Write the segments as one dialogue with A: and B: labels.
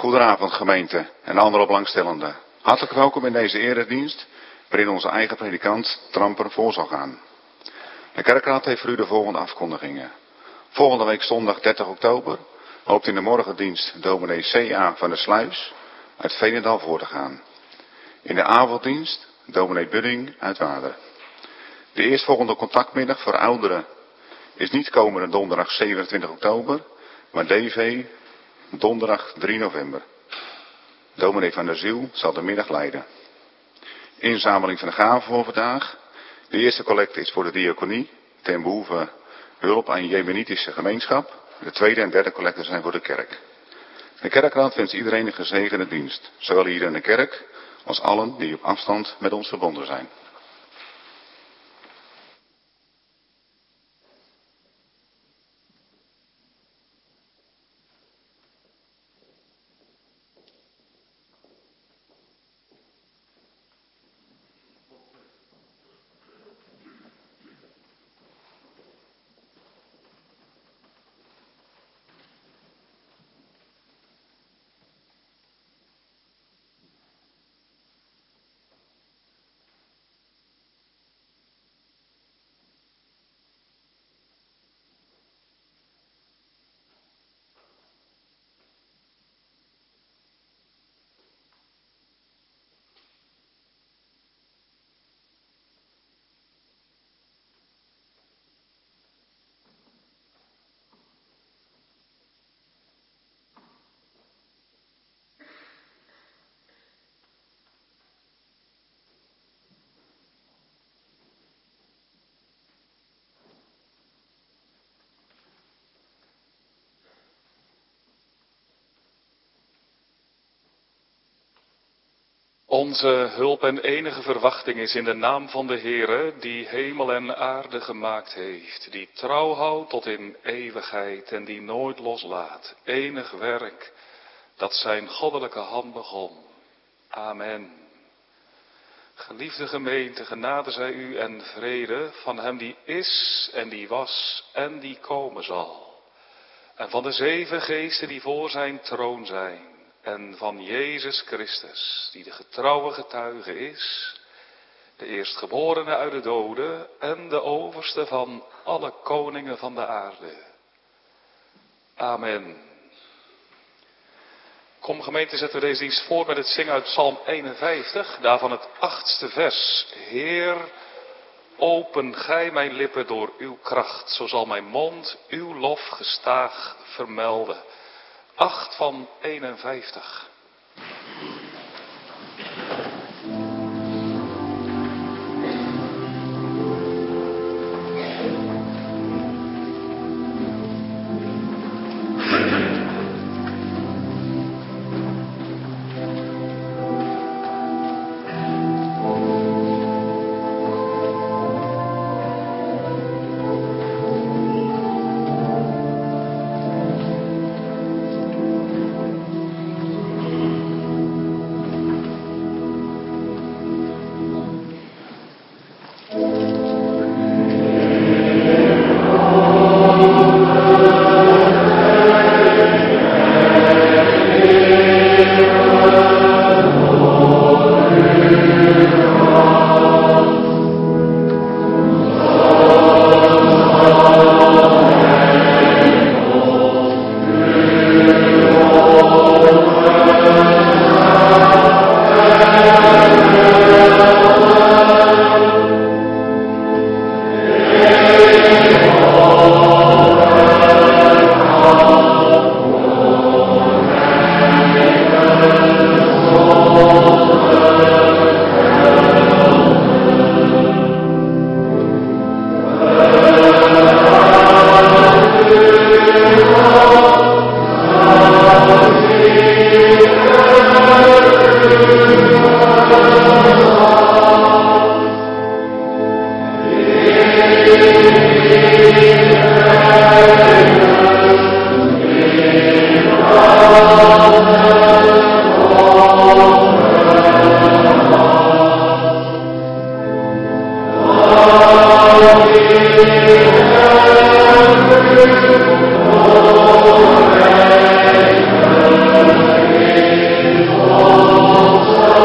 A: Goedenavond gemeente en andere belangstellenden. Hartelijk welkom in deze eredienst waarin onze eigen predikant Tramper voor zal gaan. De kerkraad heeft voor u de volgende afkondigingen. Volgende week zondag 30 oktober hoopt in de morgendienst dominee C.A. van der Sluis uit Veenendaal voor te gaan. In de avonddienst dominee Budding uit Waarder. De eerstvolgende contactmiddag voor ouderen is niet komende donderdag 27 oktober, maar DV donderdag 3 november. Dominee van der Ziel zal de middag leiden. Inzameling van de gaven voor vandaag. De eerste collecte is voor de diaconie ten behoeve hulp aan jemenitische gemeenschap. De tweede en derde collecte zijn voor de kerk. De kerkraad wenst iedereen een gezegende dienst, zowel hier in de kerk als allen die op afstand met ons verbonden zijn.
B: Onze hulp en enige verwachting is in de naam van de Heere, die hemel en aarde gemaakt heeft, die trouw houdt tot in eeuwigheid en die nooit loslaat. Enig werk dat zijn goddelijke hand begon. Amen. Geliefde gemeente, genade zij u en vrede van hem die is en die was en die komen zal. En van de 7 geesten die voor zijn troon zijn. En van Jezus Christus, die de getrouwe getuige is, de eerstgeborene uit de doden en de overste van alle koningen van de aarde. Amen. Kom gemeente, zetten we deze dienst voor met het zingen uit Psalm 51, daarvan het 8e vers. Heer, open gij mijn lippen door uw kracht, zo zal mijn mond uw lof gestaag vermelden. 8 van 51.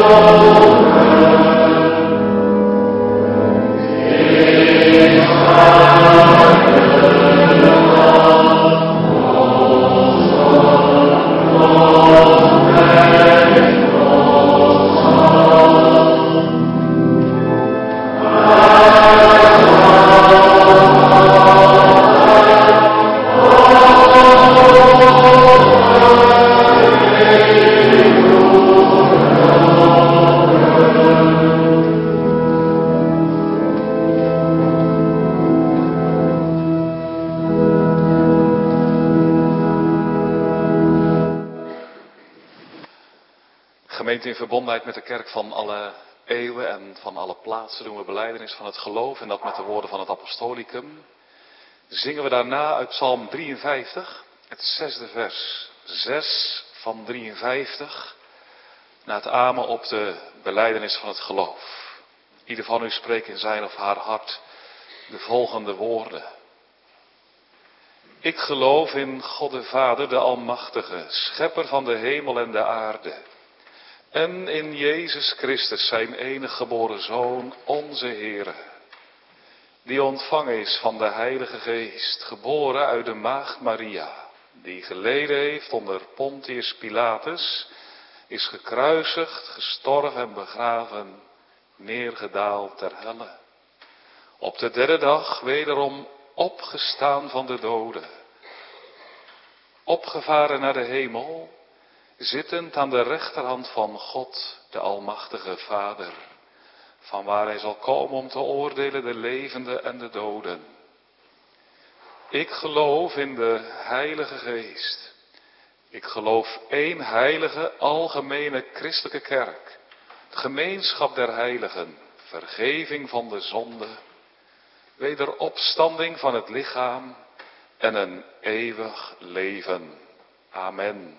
B: In verbondenheid met de kerk van alle eeuwen en van alle plaatsen doen we belijdenis van het geloof en dat met de woorden van het apostolicum. Zingen we daarna uit Psalm 53, het 6e vers, 6 van 53, na het amen op de belijdenis van het geloof. Ieder van u spreekt in zijn of haar hart de volgende woorden. Ik geloof in God de Vader, de Almachtige, schepper van de hemel en de aarde. En in Jezus Christus, zijn enige geboren Zoon, onze Heere, die ontvangen is van de Heilige Geest, geboren uit de maagd Maria, die geleden heeft onder Pontius Pilatus, is gekruisigd, gestorven en begraven, neergedaald ter helle. Op de derde dag wederom opgestaan van de doden, opgevaren naar de hemel, zittend aan de rechterhand van God, de Almachtige Vader, van waar hij zal komen om te oordelen de levenden en de doden. Ik geloof in de Heilige Geest. Ik geloof één heilige, algemene christelijke kerk, het gemeenschap der heiligen, vergeving van de zonde, wederopstanding van het lichaam en een eeuwig leven. Amen.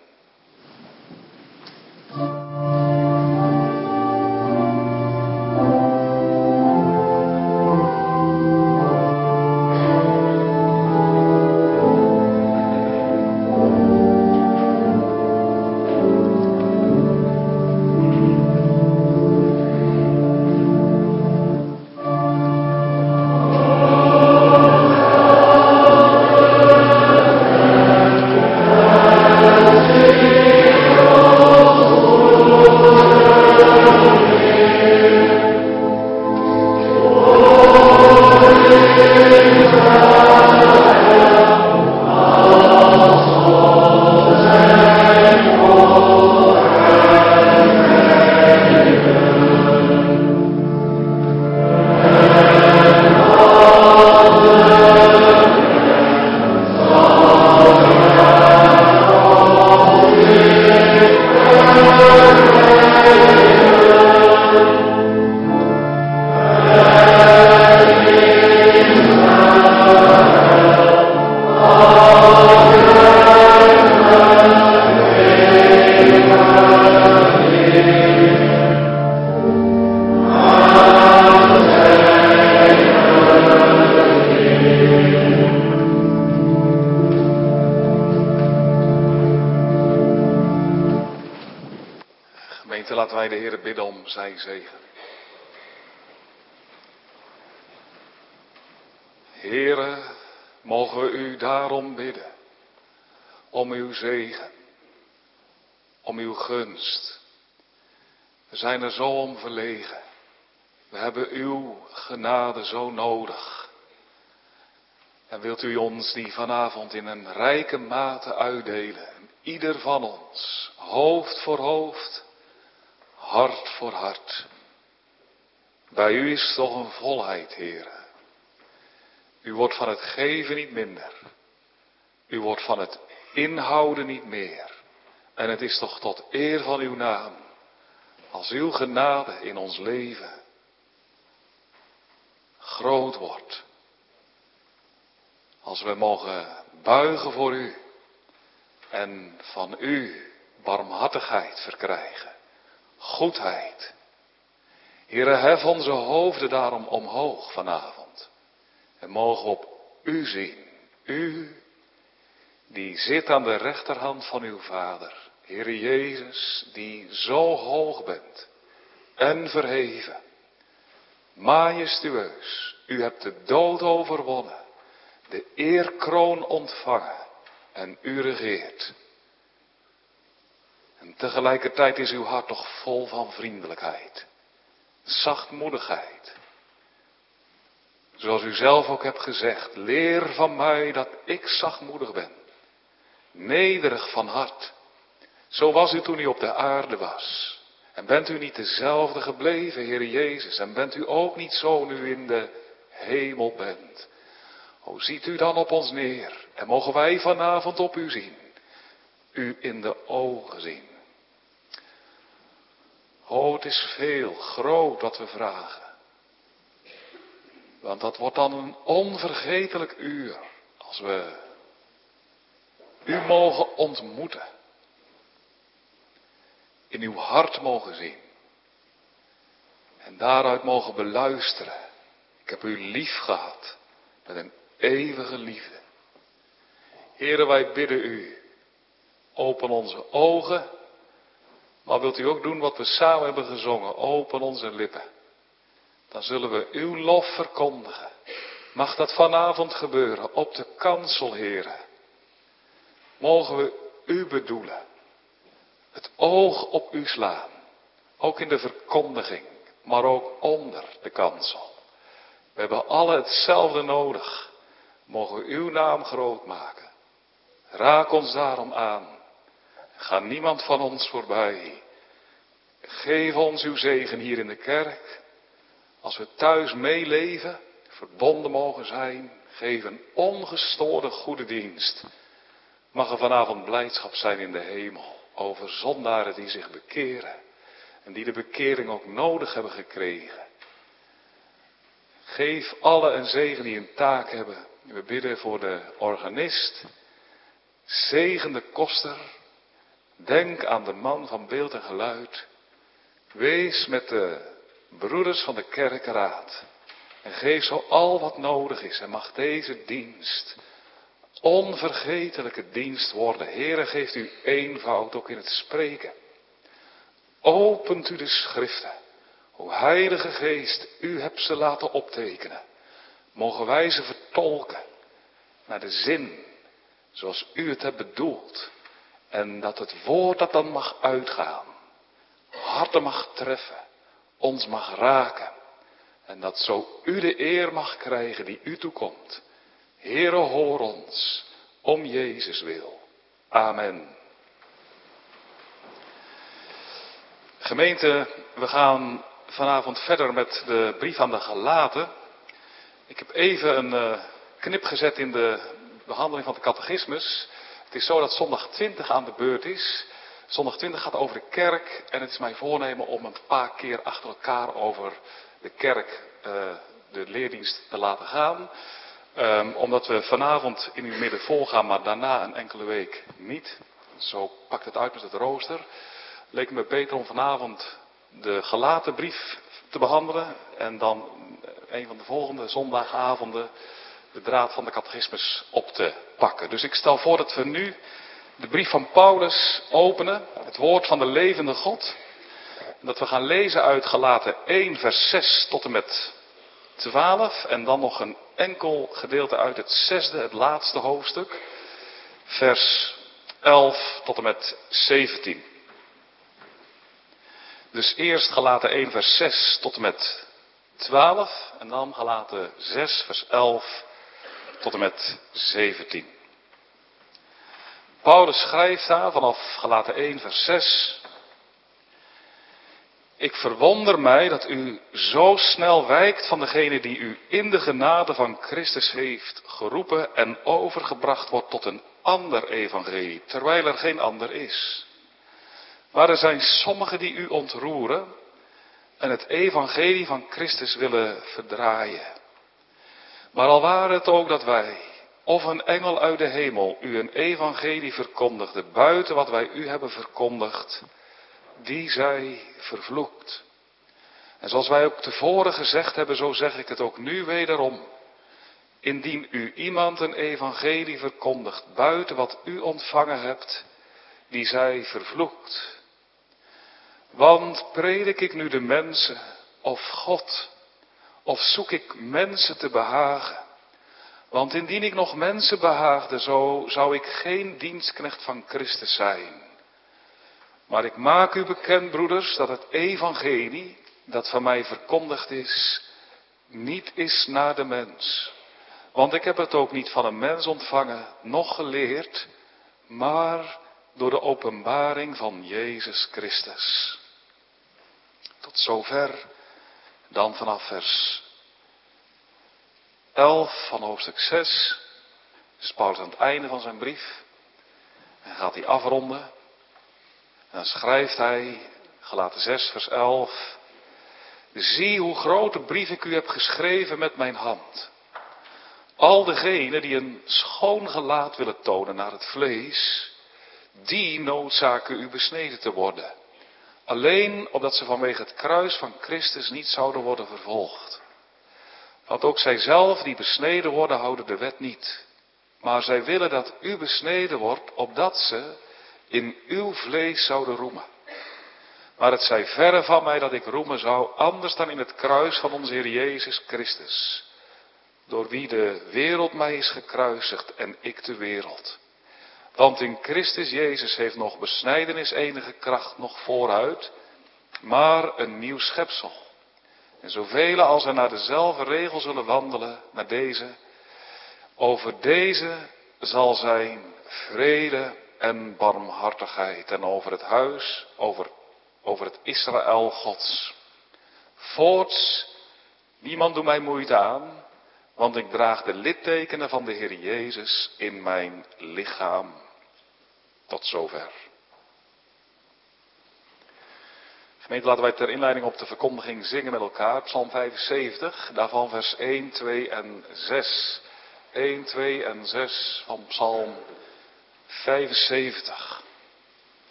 B: Laten wij de Heere bidden om zijn zegen. Heere, mogen we u daarom bidden. Om uw zegen. Om uw gunst. We zijn er zo om verlegen. We hebben uw genade zo nodig. En wilt u ons die vanavond in een rijke mate uitdelen. Ieder van ons, hoofd voor hoofd, hart voor hart. Bij u is toch een volheid, Heere. U wordt van het geven niet minder. U wordt van het inhouden niet meer. En het is toch tot eer van uw naam. Als uw genade in ons leven groot wordt. Als we mogen buigen voor u. En van u barmhartigheid verkrijgen. Goedheid. Heere, hef onze hoofden daarom omhoog vanavond. En mogen op u zien. U die zit aan de rechterhand van uw Vader. Heere Jezus, die zo hoog bent. en verheven. Majestueus, u hebt de dood overwonnen, de eerkroon ontvangen en u regeert. En tegelijkertijd is uw hart toch vol van vriendelijkheid, zachtmoedigheid. Zoals u zelf ook hebt gezegd, leer van mij dat ik zachtmoedig ben, nederig van hart. Zo was u toen u op de aarde was. En bent u niet dezelfde gebleven, Heer Jezus? En bent u ook niet zo nu in de hemel bent? O, ziet u dan op ons neer en mogen wij vanavond op u zien, u in de ogen zien. O, het is veel, groot wat we vragen. Want dat wordt dan een onvergetelijk uur als we u mogen ontmoeten. In uw hart mogen zien. En daaruit mogen beluisteren. Ik heb u lief gehad met een eeuwige liefde. Heere, wij bidden u, open onze ogen, maar wilt u ook doen wat we samen hebben gezongen, open onze lippen. Dan zullen we uw lof verkondigen. Mag dat vanavond gebeuren op de kansel, Heere. Mogen we u bedoelen. Het oog op u slaan. Ook in de verkondiging, maar ook onder de kansel. We hebben alle hetzelfde nodig. Mogen we uw naam groot maken. Raak ons daarom aan. Ga niemand van ons voorbij. Geef ons uw zegen hier in de kerk. Als we thuis meeleven, verbonden mogen zijn, geef een ongestoorde goede dienst. Mag er vanavond blijdschap zijn in de hemel over zondaren die zich bekeren en die de bekering ook nodig hebben gekregen. Geef alle een zegen die een taak hebben. We bidden voor de organist. Zegen de koster. Denk aan de man van beeld en geluid. Wees met de broeders van de kerkenraad. En geef zo al wat nodig is. En mag deze dienst onvergetelijke dienst worden. Heere, geeft u eenvoud ook in het spreken. Opent u de schriften. O Heilige Geest, u hebt ze laten optekenen. Mogen wij ze vertolken naar de zin zoals u het hebt bedoeld. En dat het woord dat dan mag uitgaan, harten mag treffen, ons mag raken. En dat zo u de eer mag krijgen die u toekomt. Heere, hoor ons, om Jezus wil. Amen. Gemeente, we gaan vanavond verder met de brief aan de Galaten. Ik heb even een knip gezet in de behandeling van de catechismus. Het is zo dat zondag 20 aan de beurt is. Zondag 20 gaat over de kerk en het is mijn voornemen om een paar keer achter elkaar over de kerk de leerdienst te laten gaan. Omdat we vanavond in uw midden volgaan, maar daarna een enkele week niet. Zo pakt het uit met het rooster. Leek me beter om vanavond de Galatenbrief te behandelen. En dan een van de volgende zondagavonden de draad van de catechismus op te pakken. Dus ik stel voor dat we nu de brief van Paulus openen. Het woord van de levende God. En dat we gaan lezen uit Galaten 1 vers 6 tot en met 12. En dan nog een enkel gedeelte uit het 6e, het laatste hoofdstuk. Vers 11 tot en met 17. Dus eerst Galaten 1 vers 6 tot en met 12. En dan Galaten 6 vers 11 tot en met 17. Paulus schrijft daar vanaf Galaten 1 vers 6. Ik verwonder mij dat u zo snel wijkt van degene die u in de genade van Christus heeft geroepen en overgebracht wordt tot een ander evangelie, terwijl er geen ander is. Maar er zijn sommigen die u ontroeren en het evangelie van Christus willen verdraaien. Maar al ware het ook dat wij, of een engel uit de hemel, u een evangelie verkondigde buiten wat wij u hebben verkondigd, die zij vervloekt. En zoals wij ook tevoren gezegd hebben, zo zeg ik het ook nu wederom. Indien u iemand een evangelie verkondigt buiten wat u ontvangen hebt, die zij vervloekt. Want predik ik nu de mensen of God, of zoek ik mensen te behagen? Want indien ik nog mensen behaagde, zo zou ik geen dienstknecht van Christus zijn. Maar ik maak u bekend, broeders, dat het evangelie dat van mij verkondigd is, niet is naar de mens. Want ik heb het ook niet van een mens ontvangen, noch geleerd, maar door de openbaring van Jezus Christus. Tot zover, dan vanaf vers 11 van hoofdstuk 6, is Paulus aan het einde van zijn brief. En gaat hij afronden. En dan schrijft hij, Galaten 6 vers 11. Zie hoe grote brief ik u heb geschreven met mijn hand. Al degenen die een schoon gelaat willen tonen naar het vlees, die noodzaken u besneden te worden. Alleen opdat ze vanwege het kruis van Christus niet zouden worden vervolgd. Want ook zij zelf die besneden worden, houden de wet niet. Maar zij willen dat u besneden wordt, opdat ze in uw vlees zouden roemen. Maar het zij verre van mij dat ik roemen zou, anders dan in het kruis van onze Heer Jezus Christus. Door wie de wereld mij is gekruisigd en ik de wereld. Want in Christus Jezus heeft nog besnijdenis enige kracht nog vooruit, maar een nieuw schepsel. En zoveel als er naar dezelfde regel zullen wandelen, naar deze, over deze zal zijn vrede en barmhartigheid. En over het huis, over het Israël Gods. Voorts, niemand doet mij moeite aan, want ik draag de littekenen van de Heer Jezus in mijn lichaam. Tot zover. Gemeente, laten wij ter inleiding op de verkondiging zingen met elkaar. Psalm 75, daarvan vers 1, 2 en 6. 1, 2 en 6 van Psalm 75.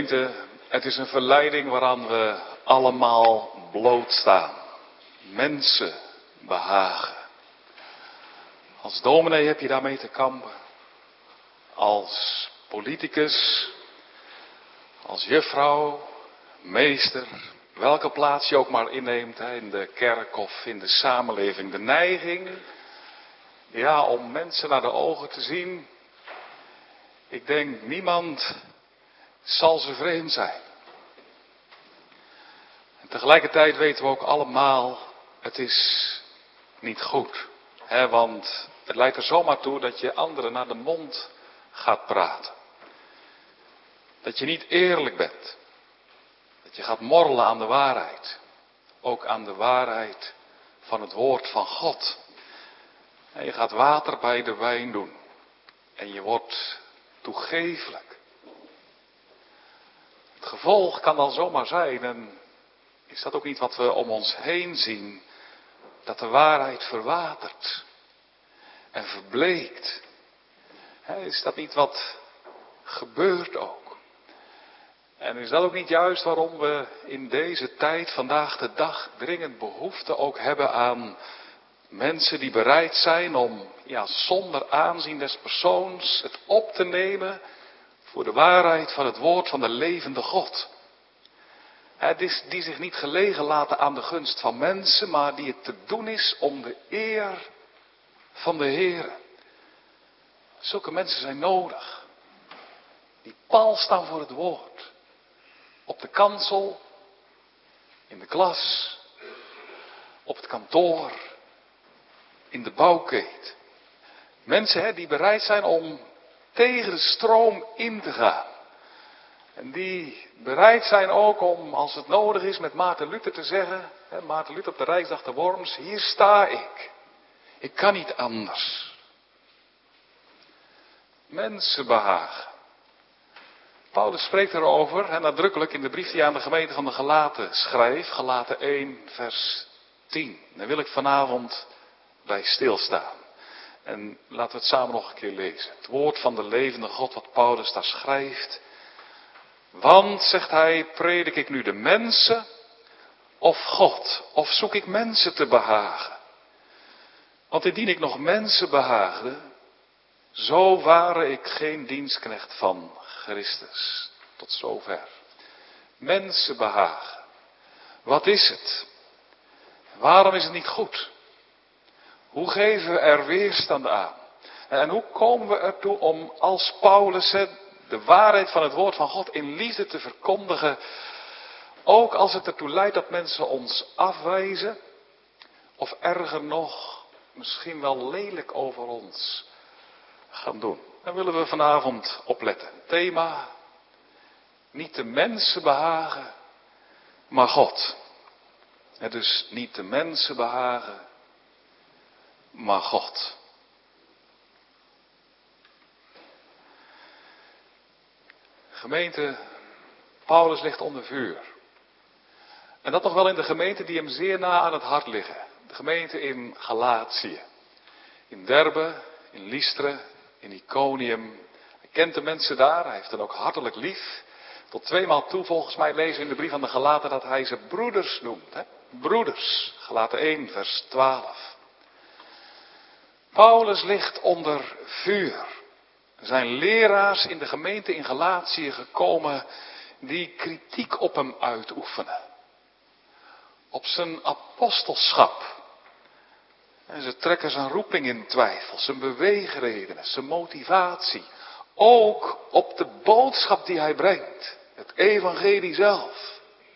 B: Gemeente, het is een verleiding waaraan we allemaal blootstaan. Mensen behagen. Als dominee heb je daarmee te kampen. Als politicus, als juffrouw, meester, welke plaats je ook maar inneemt, in de kerk of in de samenleving. De neiging, om mensen naar de ogen te zien. Ik denk, niemand zal ze vreemd zijn. En tegelijkertijd weten we ook allemaal, het is niet goed. Want het leidt er zomaar toe dat je anderen naar de mond gaat praten. Dat je niet eerlijk bent. Dat je gaat morrelen aan de waarheid. Ook aan de waarheid van het woord van God. En je gaat water bij de wijn doen. En je wordt toegeeflijk. Het gevolg kan dan zomaar zijn, en is dat ook niet wat we om ons heen zien, dat de waarheid verwatert en verbleekt. Is dat niet wat gebeurt ook? En is dat ook niet juist waarom we in deze tijd, vandaag de dag, dringend behoefte ook hebben aan mensen die bereid zijn om, zonder aanzien des persoons, het op te nemen voor de waarheid van het woord van de levende God. Die zich niet gelegen laten aan de gunst van mensen, maar die het te doen is om de eer van de Heer. Zulke mensen zijn nodig. Die pal staan voor het woord. Op de kansel, in de klas, op het kantoor, in de bouwkeet. Mensen die bereid zijn om tegen de stroom in te gaan. En die bereid zijn ook om, als het nodig is, met Maarten Luther te zeggen, Maarten Luther op de Rijksdag te Worms, hier sta ik. Ik kan niet anders. Mensen behagen. Paulus spreekt erover, nadrukkelijk in de brief die hij aan de gemeente van de Galaten schrijft, Galaten 1 vers 10. Daar wil ik vanavond bij stilstaan. En laten we het samen nog een keer lezen. Het woord van de levende God wat Paulus daar schrijft. Want, zegt hij, predik ik nu de mensen of God? Of zoek ik mensen te behagen? Want indien ik nog mensen behaagde, zo ware ik geen dienstknecht van Christus. Tot zover. Mensen behagen. Wat is het? Waarom is het niet goed? Hoe geven we er weerstand aan? En hoe komen we ertoe om als Paulus de waarheid van het woord van God in liefde te verkondigen, ook als het ertoe leidt dat mensen ons afwijzen, of erger nog, misschien wel lelijk over ons gaan doen. Daar willen we vanavond opletten. Thema, niet de mensen behagen, maar God. Dus niet de mensen behagen, maar God. Gemeente, Paulus ligt onder vuur. En dat nog wel in de gemeente die hem zeer na aan het hart liggen. De gemeente in Galatië. In Derbe, in Lystra, in Iconium. Hij kent de mensen daar, hij heeft hen ook hartelijk lief. Tot 2 maal toe volgens mij lezen we in de brief aan de Galaten dat hij ze broeders noemt. Broeders, Galaten 1 vers 12. Paulus ligt onder vuur. Er zijn leraars in de gemeente in Galatië gekomen die kritiek op hem uitoefenen. Op zijn apostelschap. En ze trekken zijn roeping in twijfel, zijn beweegredenen, zijn motivatie. Ook op de boodschap die hij brengt. Het evangelie zelf.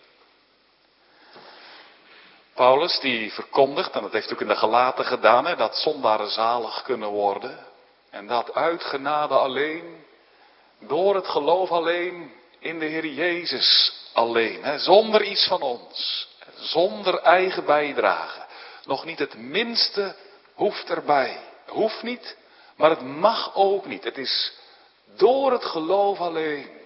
B: Paulus die verkondigt, en dat heeft ook in de Galaten gedaan, dat zondaren zalig kunnen worden. En dat uit genade alleen, door het geloof alleen, in de Heer Jezus alleen. Zonder iets van ons, zonder eigen bijdrage. Nog niet het minste hoeft erbij. Hoeft niet, maar het mag ook niet. Het is door het geloof alleen.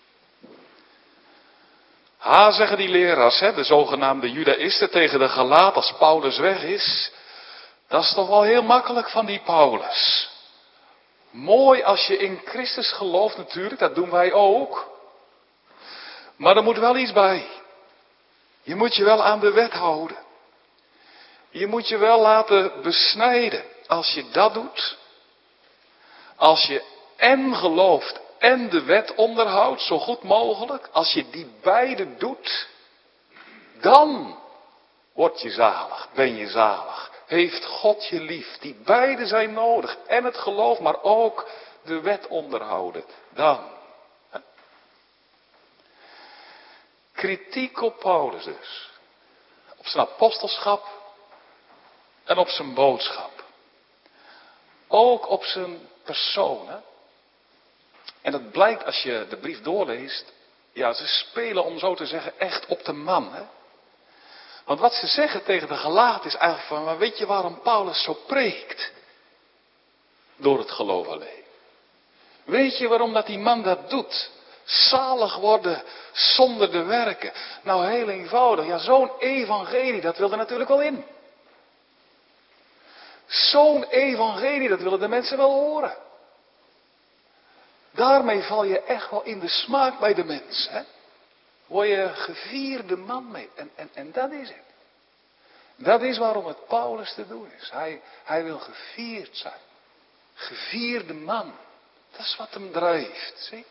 B: Zeggen die leraars, de zogenaamde Judaïsten tegen de Galaten als Paulus weg is. Dat is toch wel heel makkelijk van die Paulus. Mooi als je in Christus gelooft natuurlijk, dat doen wij ook.
C: Maar er moet wel iets bij. Je moet je wel aan de wet houden. Je moet je wel laten besnijden. Als je dat doet, als je en gelooft en de wet onderhoudt, zo goed mogelijk, als je die beide doet, dan word je zalig, ben je zalig. Heeft God je lief. Die beide zijn nodig. En het geloof, maar ook de wet onderhouden. Dan. Kritiek op Paulus dus. Op zijn apostelschap en op zijn boodschap. Ook op zijn persoon. Hè? En dat blijkt als je de brief doorleest. Ja, ze spelen om zo te zeggen echt op de man. Hè? Want wat ze zeggen tegen de Galaten is eigenlijk van, maar weet je waarom Paulus zo preekt? Door het geloof alleen. Weet je waarom dat die man dat doet? Zalig worden zonder de werken. Nou, heel eenvoudig. Ja, zo'n evangelie, dat wil er natuurlijk wel in. Zo'n evangelie, dat willen de mensen wel horen. Daarmee val je echt wel in de smaak bij de mens. Hè? Word je gevierde man mee. En dat is het. Dat is waarom het Paulus te doen is. Hij wil gevierd zijn. Gevierde man. Dat is wat hem drijft. Zie?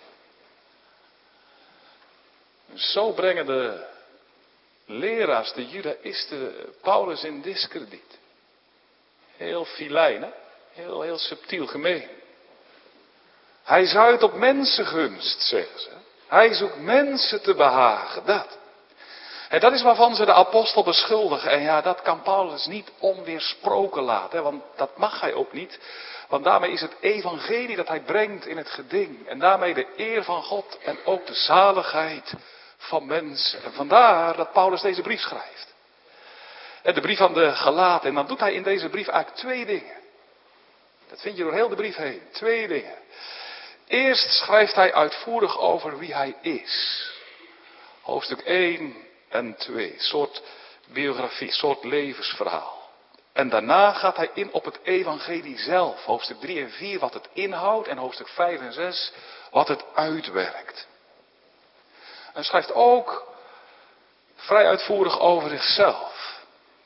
C: Zo brengen de leraars, de judaïsten, Paulus in diskrediet. Heel filijn, hè? Heel subtiel, gemeen. Hij zuidt op mensengunst, zeggen ze. Hij zoekt mensen te behagen, dat. En dat is waarvan ze de apostel beschuldigen. En ja, dat kan Paulus niet onweersproken laten. Want dat mag hij ook niet. Want daarmee is het evangelie dat hij brengt in het geding. En daarmee de eer van God en ook de zaligheid van mensen. En vandaar dat Paulus deze brief schrijft. En de brief aan de Galaten. En dan doet hij in deze brief eigenlijk twee dingen. Dat vind je door heel de brief heen. Twee dingen. Eerst schrijft hij uitvoerig over wie hij is. Hoofdstuk 1 en 2. Soort biografie, soort levensverhaal. En daarna gaat hij in op het evangelie zelf. Hoofdstuk 3 en 4 wat het inhoudt. En hoofdstuk 5 en 6 wat het uitwerkt. Hij schrijft ook vrij uitvoerig over zichzelf.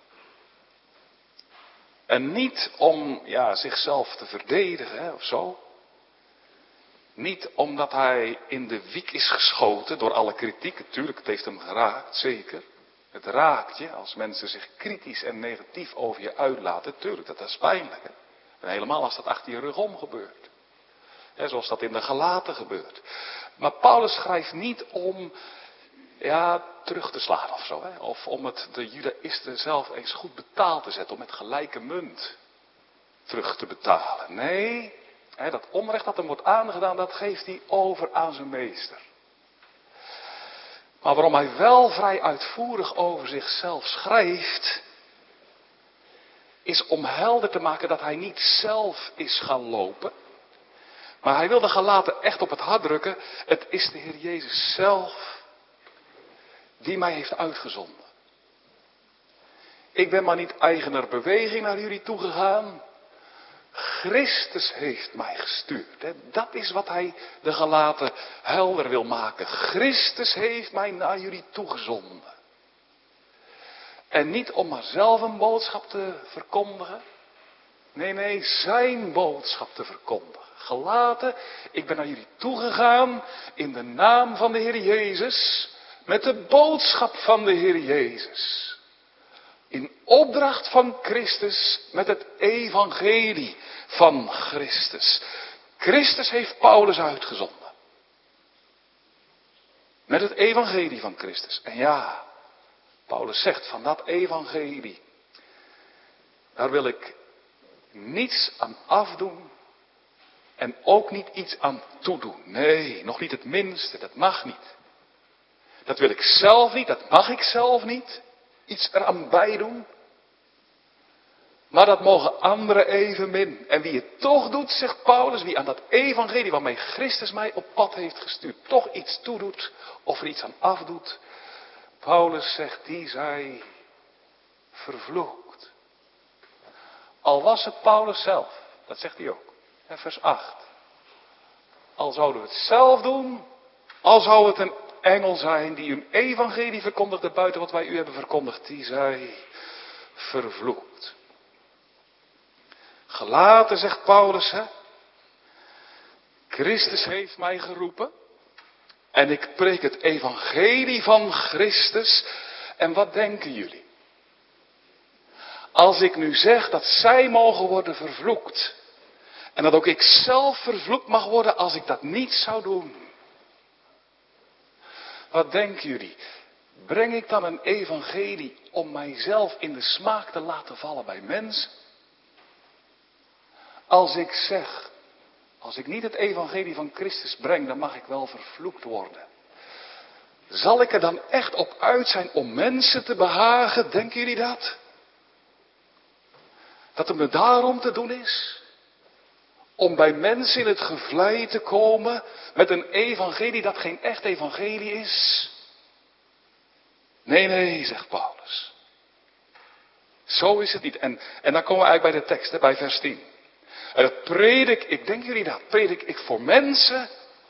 C: En niet om zichzelf te verdedigen hè, of zo. Niet omdat hij in de wiek is geschoten door alle kritiek. Natuurlijk, het heeft hem geraakt, zeker. Het raakt je als mensen zich kritisch en negatief over je uitlaten. Tuurlijk, dat is pijnlijk. Hè? En helemaal als dat achter je rug om gebeurt. Hè, zoals dat in de Galaten gebeurt. Maar Paulus schrijft niet om terug te slaan of zo. Hè? Of om het de judaïsten zelf eens goed betaald te zetten. Om met gelijke munt terug te betalen. Nee, dat onrecht dat hem wordt aangedaan, dat geeft hij over aan zijn meester. Maar waarom hij wel vrij uitvoerig over zichzelf schrijft, is om helder te maken dat hij niet zelf is gaan lopen. Maar hij wil de Galaten echt op het hart drukken. Het is de Heer Jezus zelf die mij heeft uitgezonden. Ik ben maar niet eigener beweging naar jullie toegegaan. Christus heeft mij gestuurd. Dat is wat hij de Galaten helder wil maken. Christus heeft mij naar jullie toegezonden. En niet om maar zelf een boodschap te verkondigen. Nee, zijn boodschap te verkondigen. Galaten, ik ben naar jullie toegegaan in de naam van de Heer Jezus. Met de boodschap van de Heer Jezus. In opdracht van Christus met het evangelie van Christus. Christus heeft Paulus uitgezonden. Met het evangelie van Christus. En ja, Paulus zegt van dat evangelie, daar wil ik niets aan afdoen en ook niet iets aan toedoen. Nee, nog niet het minste, dat mag niet. Dat wil ik zelf niet, dat mag ik zelf niet. Iets eraan bijdoen. Maar dat mogen anderen evenmin. En wie het toch doet, zegt Paulus, wie aan dat evangelie waarmee Christus mij op pad heeft gestuurd, toch iets toedoet of er iets aan afdoet. Paulus zegt, die zij vervloekt. Al was het Paulus zelf, dat zegt hij ook. Vers 8. Al zouden we het zelf doen, al zou het een engel zijn die een evangelie verkondigde buiten wat wij u hebben verkondigd, die zij vervloekt. Gelaten, zegt Paulus, hè? Christus heeft mij geroepen en ik preek het evangelie van Christus. En wat denken jullie? Als ik nu zeg dat zij mogen worden vervloekt en dat ook ik zelf vervloekt mag worden als ik dat niet zou doen. Wat denken jullie? Breng ik dan een evangelie om mijzelf in de smaak te laten vallen bij mensen? Als ik zeg, als ik niet het evangelie van Christus breng, dan mag ik wel vervloekt worden. Zal ik er dan echt op uit zijn om mensen te behagen? Denken jullie dat? Dat het me daarom te doen is? Om bij mensen in het gevlei te komen met een evangelie dat geen echt evangelie is? Nee, nee, zegt Paulus. Zo is het niet. En dan komen we eigenlijk bij de tekst, hè, bij vers 10. En dat predik ik, denken jullie dat? Predik ik voor mensen?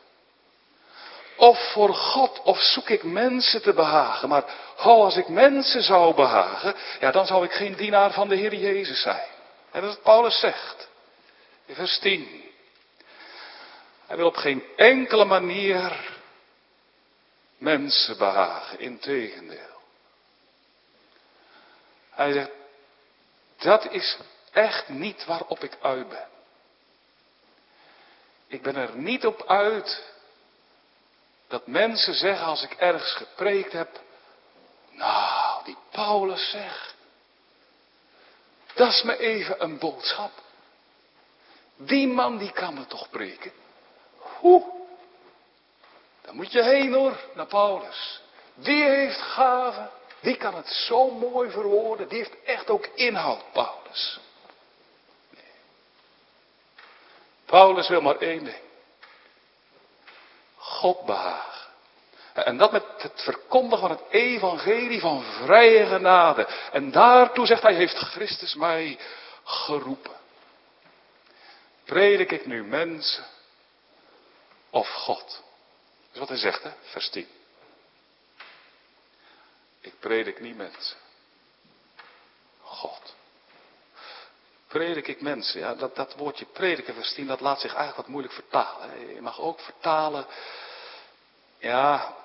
C: Of voor God? Of zoek ik mensen te behagen? Maar als ik mensen zou behagen, ja, dan zou ik geen dienaar van de Heer Jezus zijn. En dat is wat Paulus zegt. In vers 10. Hij wil op geen enkele manier mensen behagen. Integendeel. Hij zegt, dat is echt niet waarop ik uit ben. Ik ben er niet op uit dat mensen zeggen als ik ergens gepreekt heb, nou, die Paulus zegt, dat is me even een boodschap. Die man die kan me toch preken. Daar moet je heen hoor, naar Paulus. Die heeft gaven, die kan het zo mooi verwoorden, die heeft echt ook inhoud, Paulus. Nee. Paulus wil maar één ding. God behagen. En dat met het verkondigen van het evangelie van vrije genade. En daartoe zegt hij, heeft Christus mij geroepen. Predik ik nu mensen of God? Dat is wat hij zegt, hè? Vers 10. Ik predik niet mensen. God. Predik ik mensen. Ja, dat woordje prediken, vers 10, dat laat zich eigenlijk wat moeilijk vertalen. Hè? Je mag ook vertalen. Ja,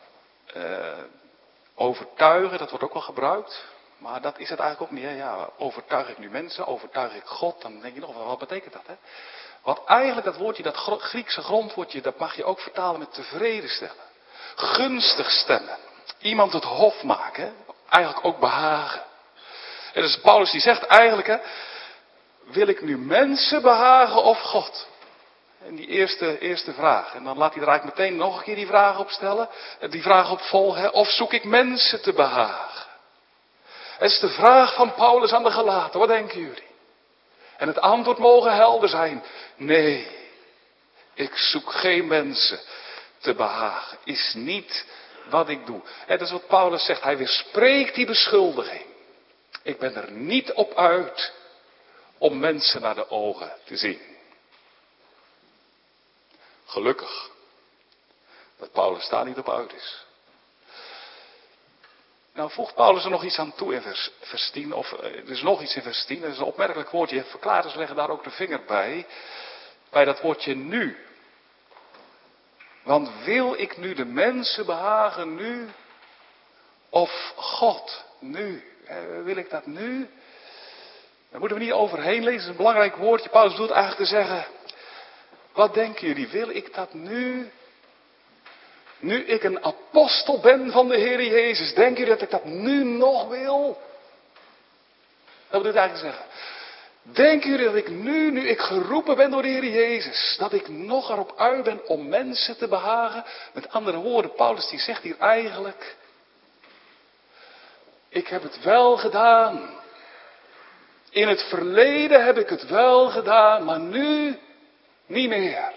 C: overtuigen, dat wordt ook wel gebruikt. Maar dat is het eigenlijk ook niet. Hè? Ja, overtuig ik nu mensen, overtuig ik God, dan denk je nog, wat betekent dat? Hè? Wat eigenlijk dat woordje, dat Griekse grondwoordje, dat mag je ook vertalen met tevreden stellen. Gunstig stemmen. Iemand het hof maken. Hè? Eigenlijk ook behagen. En dus Paulus die zegt eigenlijk, hè, wil ik nu mensen behagen of God? En die eerste vraag. En dan laat hij er eigenlijk meteen nog een keer die vraag op stellen. Die vraag op volgen. Of zoek ik mensen te behagen? Het is de vraag van Paulus aan de gelaten. Wat denken jullie? En het antwoord mogen helder zijn. Nee. Ik zoek geen mensen te behagen. Is niet wat ik doe. Het is wat Paulus zegt. Hij weerspreekt die beschuldiging. Ik ben er niet op uit om mensen naar de ogen te zien. Gelukkig dat Paulus daar niet op uit is. Nou voegt Paulus er nog iets aan toe in vers 10. Of er is nog iets in vers 10. Dat is een opmerkelijk woordje. Verklaarders leggen daar ook de vinger bij. Bij dat woordje nu. Want wil ik nu de mensen behagen nu? Of God nu? Wil ik dat nu? Daar moeten we niet overheen lezen. Dat is een belangrijk woordje. Paulus bedoelt eigenlijk te zeggen. Wat denken jullie? Wil ik dat nu? Nu ik een apostel ben van de Heer Jezus. Denken jullie dat ik dat nu nog wil? Dat wil ik eigenlijk zeggen. Denken jullie dat ik nu ik geroepen ben door de Heer Jezus, dat ik nog erop uit ben om mensen te behagen? Met andere woorden, Paulus die zegt hier eigenlijk, ik heb het wel gedaan. In het verleden heb ik het wel gedaan, maar nu niet meer.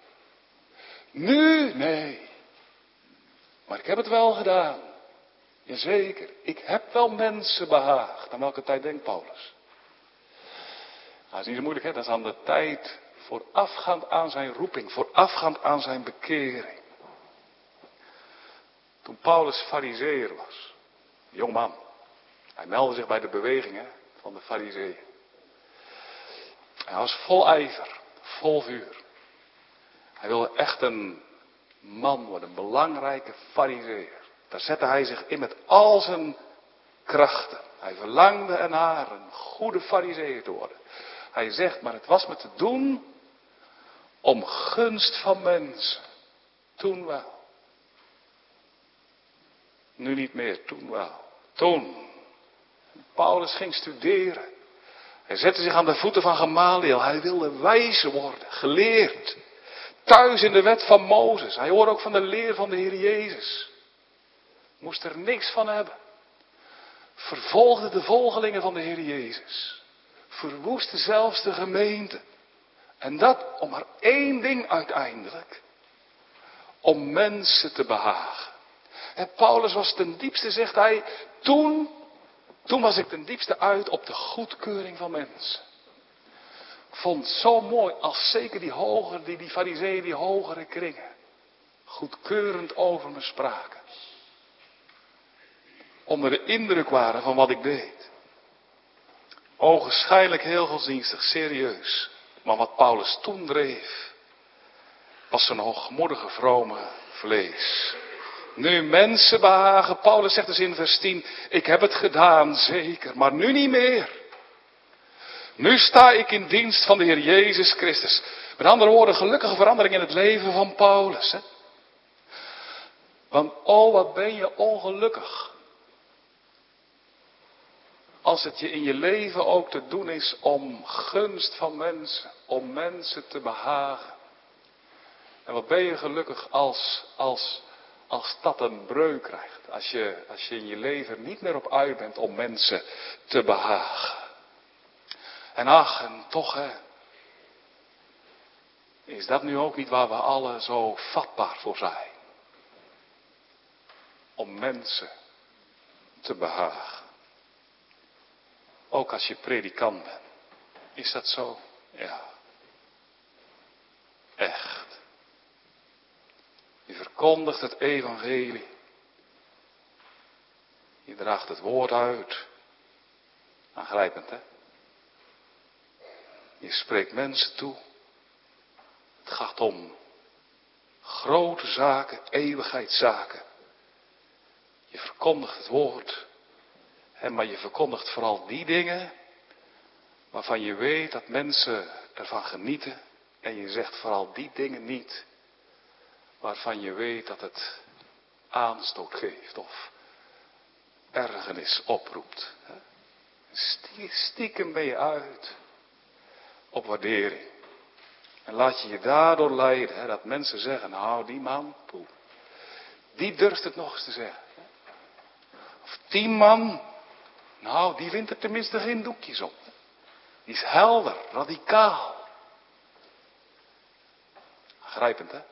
C: Nu, nee. Maar ik heb het wel gedaan. Jazeker, ik heb wel mensen behaagd. Aan welke tijd denkt Paulus? Dat is niet zo moeilijk, hè? Dat is aan de tijd voorafgaand aan zijn roeping, voorafgaand aan zijn bekering. Toen Paulus farizeeër was, jongman, hij meldde zich bij de bewegingen van de farizeeën. Hij was vol ijver, vol vuur. Hij wilde echt een man worden, een belangrijke farizeeër. Daar zette hij zich in met al zijn krachten. Hij verlangde ernaar een goede farizeeër te worden. Hij zegt, maar het was me te doen om gunst van mensen. Toen wel. Nu niet meer, toen wel. Toen. Paulus ging studeren. Hij zette zich aan de voeten van Gamaliel. Hij wilde wijs worden, geleerd. Thuis in de wet van Mozes. Hij hoorde ook van de leer van de Heer Jezus. Moest er niks van hebben. Vervolgde de volgelingen van de Heer Jezus. Verwoestte zelfs de gemeente. En dat om maar één ding uiteindelijk. Om mensen te behagen. En Paulus was ten diepste, zegt hij, toen was ik ten diepste uit op de goedkeuring van mensen. Ik vond het zo mooi als zeker die farizeeën, die hogere kringen, goedkeurend over me spraken. Onder de indruk waren van wat ik deed. Ogenschijnlijk heel godsdienstig, serieus. Maar wat Paulus toen dreef, was zijn hoogmoedige, vrome vlees. Nu mensen behagen, Paulus zegt dus in vers 10, ik heb het gedaan, zeker, maar nu niet meer. Nu sta ik in dienst van de Heer Jezus Christus. Met andere woorden, gelukkige verandering in het leven van Paulus. Hè? Want oh, wat ben je ongelukkig. Als het je in je leven ook te doen is om gunst van mensen, om mensen te behagen. En wat ben je gelukkig als dat een breuk krijgt. Als je in je leven niet meer op uit bent om mensen te behagen. En ach, en toch hè. Is dat nu ook niet waar we allen zo vatbaar voor zijn? Om mensen te behagen. Ook als je predikant bent. Is dat zo? Ja. Echt. Je verkondigt het evangelie. Je draagt het woord uit. Aangrijpend, hè? Je spreekt mensen toe. Het gaat om grote zaken, eeuwigheidszaken. Je verkondigt het woord. Maar je verkondigt vooral die dingen waarvan je weet dat mensen ervan genieten. En je zegt vooral die dingen niet waarvan je weet dat het aanstoot geeft of ergernis oproept. Stiekem ben je uit op waardering. En laat je daardoor leiden, dat mensen zeggen, nou die man, poeh, die durft het nog eens te zeggen. Of die man, nou die wint er tenminste geen doekjes op. Die is helder, radicaal. Grijpend, hè?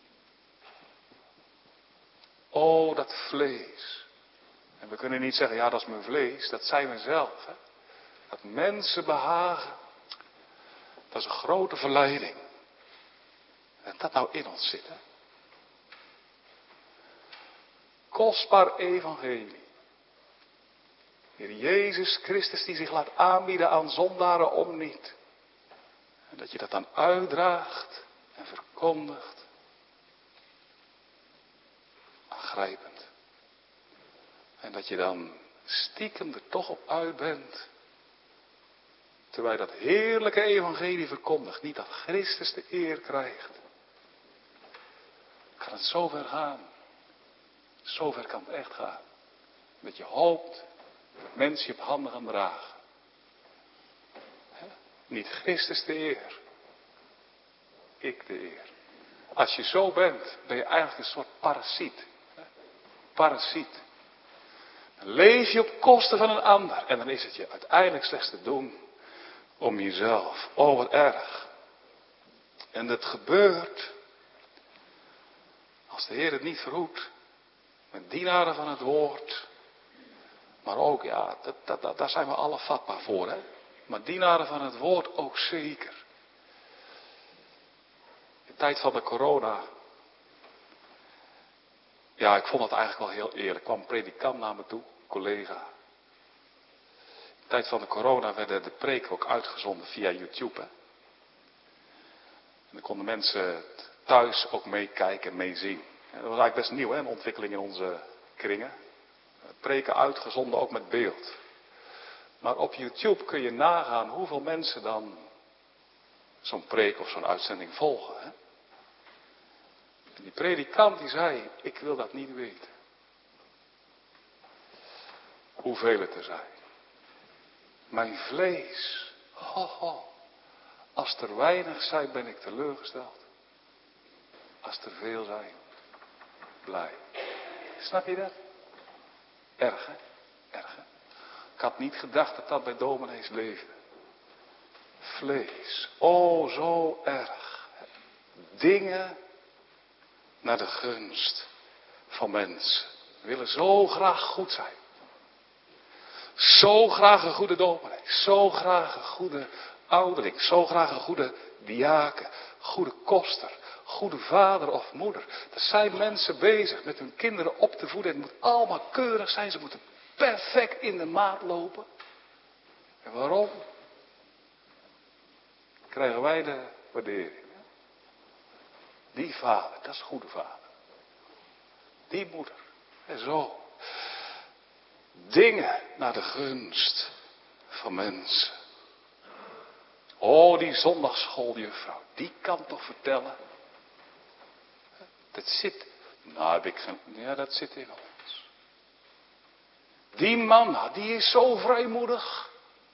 C: Oh, dat vlees. En we kunnen niet zeggen, ja dat is mijn vlees, dat zijn we zelf. Hè? Dat mensen behagen, dat is een grote verleiding. En dat nou in ons zit. Hè? Kostbaar evangelie. Heer Jezus Christus die zich laat aanbieden aan zondaren om niet. En dat je dat dan uitdraagt en verkondigt. Aangrijpend. En dat je dan stiekem er toch op uit bent. Terwijl je dat heerlijke evangelie verkondigt. Niet dat Christus de eer krijgt. Kan het zover gaan. Zover kan het echt gaan. Dat je hoopt dat mensen je op handen gaan dragen. Niet Christus de eer. Ik de eer. Als je zo bent, ben je eigenlijk een soort parasiet. Parasiet. Dan leef je op kosten van een ander. En dan is het je uiteindelijk slechts te doen om jezelf. Oh, wat erg. En dat gebeurt als de Heer het niet verhoedt. Met dienaren van het woord. Maar ook, ja, daar zijn we alle vatbaar voor, hè. Maar dienaren van het woord ook zeker. In de tijd van de corona Ja, ik vond het eigenlijk wel heel eerlijk. Er kwam een predikant naar me toe, collega. In de tijd van de corona werden de preken ook uitgezonden via YouTube. Hè? En dan konden mensen thuis ook meekijken en meezien. Dat was eigenlijk best nieuw, hè, een ontwikkeling in onze kringen. Preken uitgezonden ook met beeld. Maar op YouTube kun je nagaan hoeveel mensen dan zo'n preek of zo'n uitzending volgen. Hè? En die predikant die zei, ik wil dat niet weten. Hoeveel het er zijn. Mijn vlees. Als er weinig zijn ben ik teleurgesteld. Als er veel zijn, blij. Snap je dat? Erg, hè? Erg, hè? Ik had niet gedacht dat dat bij dominees leefde. Vlees. Oh, zo erg. Dingen naar de gunst van mensen. We willen zo graag goed zijn. Zo graag een goede dominee. Zo graag een goede ouderling. Zo graag een goede diaken. Goede koster. Goede vader of moeder. Er zijn mensen bezig met hun kinderen op te voeden. Het moet allemaal keurig zijn. Ze moeten perfect in de maat lopen. En waarom? Krijgen wij de waardering. Die vader, dat is een goede vader. Die moeder. En zo. Dingen naar de gunst van mensen. Oh, die zondagsschooljuffrouw. Die kan toch vertellen. Dat zit. Nou, heb ik geen. Ja, dat zit in ons. Die man, die is zo vrijmoedig.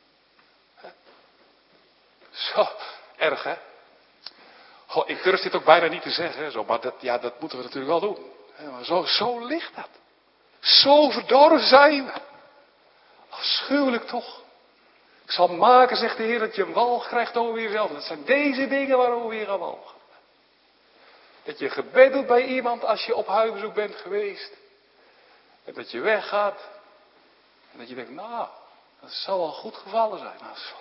C: Zo erg, hè? Goh, ik durf dit ook bijna niet te zeggen, hè, zo, maar dat moeten we natuurlijk wel doen. Maar zo ligt dat. Zo verdorven zijn we. Afschuwelijk toch? Ik zal maken, zegt de Heer, dat je een walg krijgt over jezelf. Dat zijn deze dingen waarover je gaat walgen. Dat je gebed doet bij iemand als je op huisbezoek bent geweest. En dat je weggaat. En dat je denkt, nou, dat zal wel goed gevallen zijn. Nou, zo.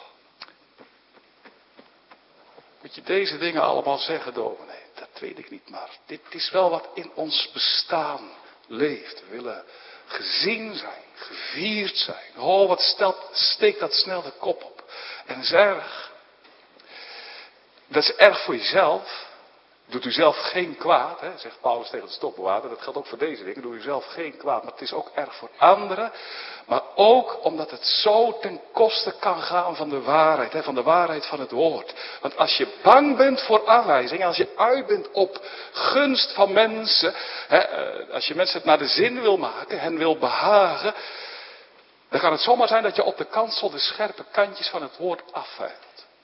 C: Moet je deze dingen allemaal zeggen, dominee? Dat weet ik niet, maar dit is wel wat in ons bestaan leeft. We willen gezien zijn, gevierd zijn. Oh, wat steekt dat snel de kop op. En dat is erg. Dat is erg voor jezelf. Doet u zelf geen kwaad, hè, zegt Paulus tegen de stokbewaarder. Dat geldt ook voor deze dingen. Doe u zelf geen kwaad, maar het is ook erg voor anderen. Maar ook omdat het zo ten koste kan gaan van de waarheid. Hè, van de waarheid van het woord. Want als je bang bent voor aanwijzing. Als je uit bent op gunst van mensen. Hè, als je mensen het naar de zin wil maken. Hen wil behagen. Dan kan het zomaar zijn dat je op de kansel de scherpe kantjes van het woord afveilt.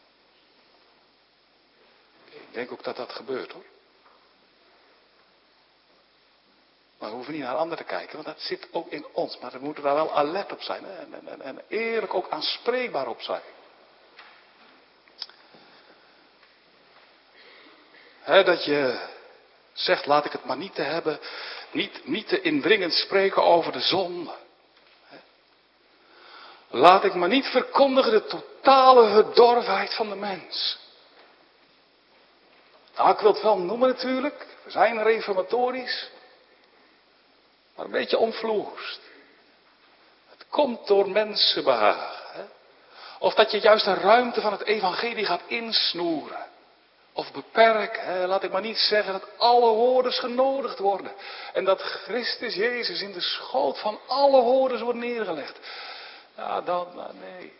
C: Ik denk ook dat dat gebeurt, hoor. Maar we hoeven niet naar anderen te kijken, want dat zit ook in ons. Maar we moeten daar wel alert op zijn. Hè? En eerlijk ook aanspreekbaar op zijn. Dat je zegt, laat ik het maar niet te hebben. Niet te indringend spreken over de zonde. Laat ik maar niet verkondigen de totale verdorvenheid van de mens. Nou, ik wil het wel noemen natuurlijk. We zijn reformatorisch. Maar een beetje omvloerst. Het komt door mensenbehagen. Hè? Of dat je juist de ruimte van het evangelie gaat insnoeren. Of beperken. Hè? Laat ik maar niet zeggen dat alle hoorders genodigd worden. En dat Christus Jezus in de schoot van alle hoorders wordt neergelegd. Ja, nee.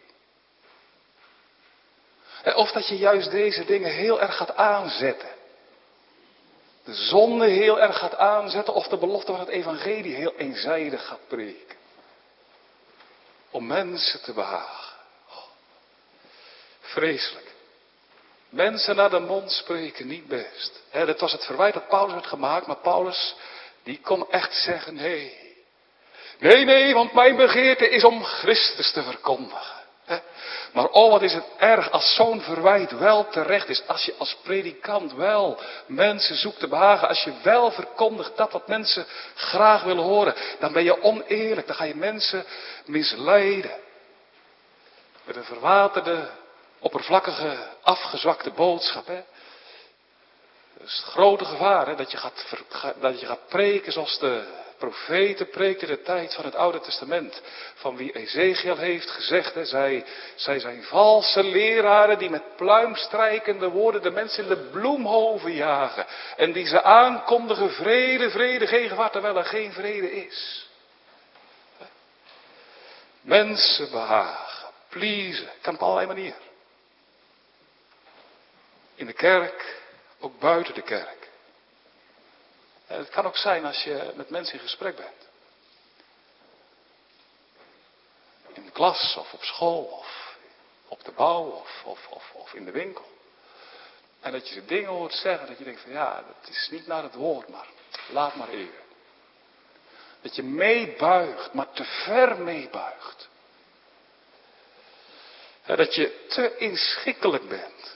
C: Of dat je juist deze dingen heel erg gaat aanzetten. De zonde heel erg gaat aanzetten. Of de belofte van het evangelie heel eenzijdig gaat preken. Om mensen te behagen. Vreselijk. Mensen naar de mond spreken, niet best. Dat was het verwijt dat Paulus had gemaakt. Maar Paulus, die kon echt zeggen, nee, want mijn begeerte is om Christus te verkondigen. Maar oh, wat is het erg als zo'n verwijt wel terecht is. Als je als predikant wel mensen zoekt te behagen. Als je wel verkondigt dat wat mensen graag willen horen. Dan ben je oneerlijk. Dan ga je mensen misleiden. Met een verwaterde, oppervlakkige, afgezwakte boodschap. Dat is het grote gevaar, hè? Dat je gaat preken zoals de profeten preekten in de tijd van het Oude Testament. Van wie Ezechiel heeft gezegd, hè? Zij zijn valse leraren die met pluimstrijkende woorden de mensen in de bloemhoven jagen. En die ze aankondigen vrede, vrede, geen gevaar, terwijl er geen vrede is. Mensen behagen, pleasen, kan op allerlei manieren. In de kerk, ook buiten de kerk. En het kan ook zijn als je met mensen in gesprek bent. In de klas of op school of op de bouw of in de winkel. En dat je dingen hoort zeggen dat je denkt van ja, dat is niet naar het woord, maar laat maar even. Dat je meebuigt, maar te ver meebuigt. Dat je te inschikkelijk bent.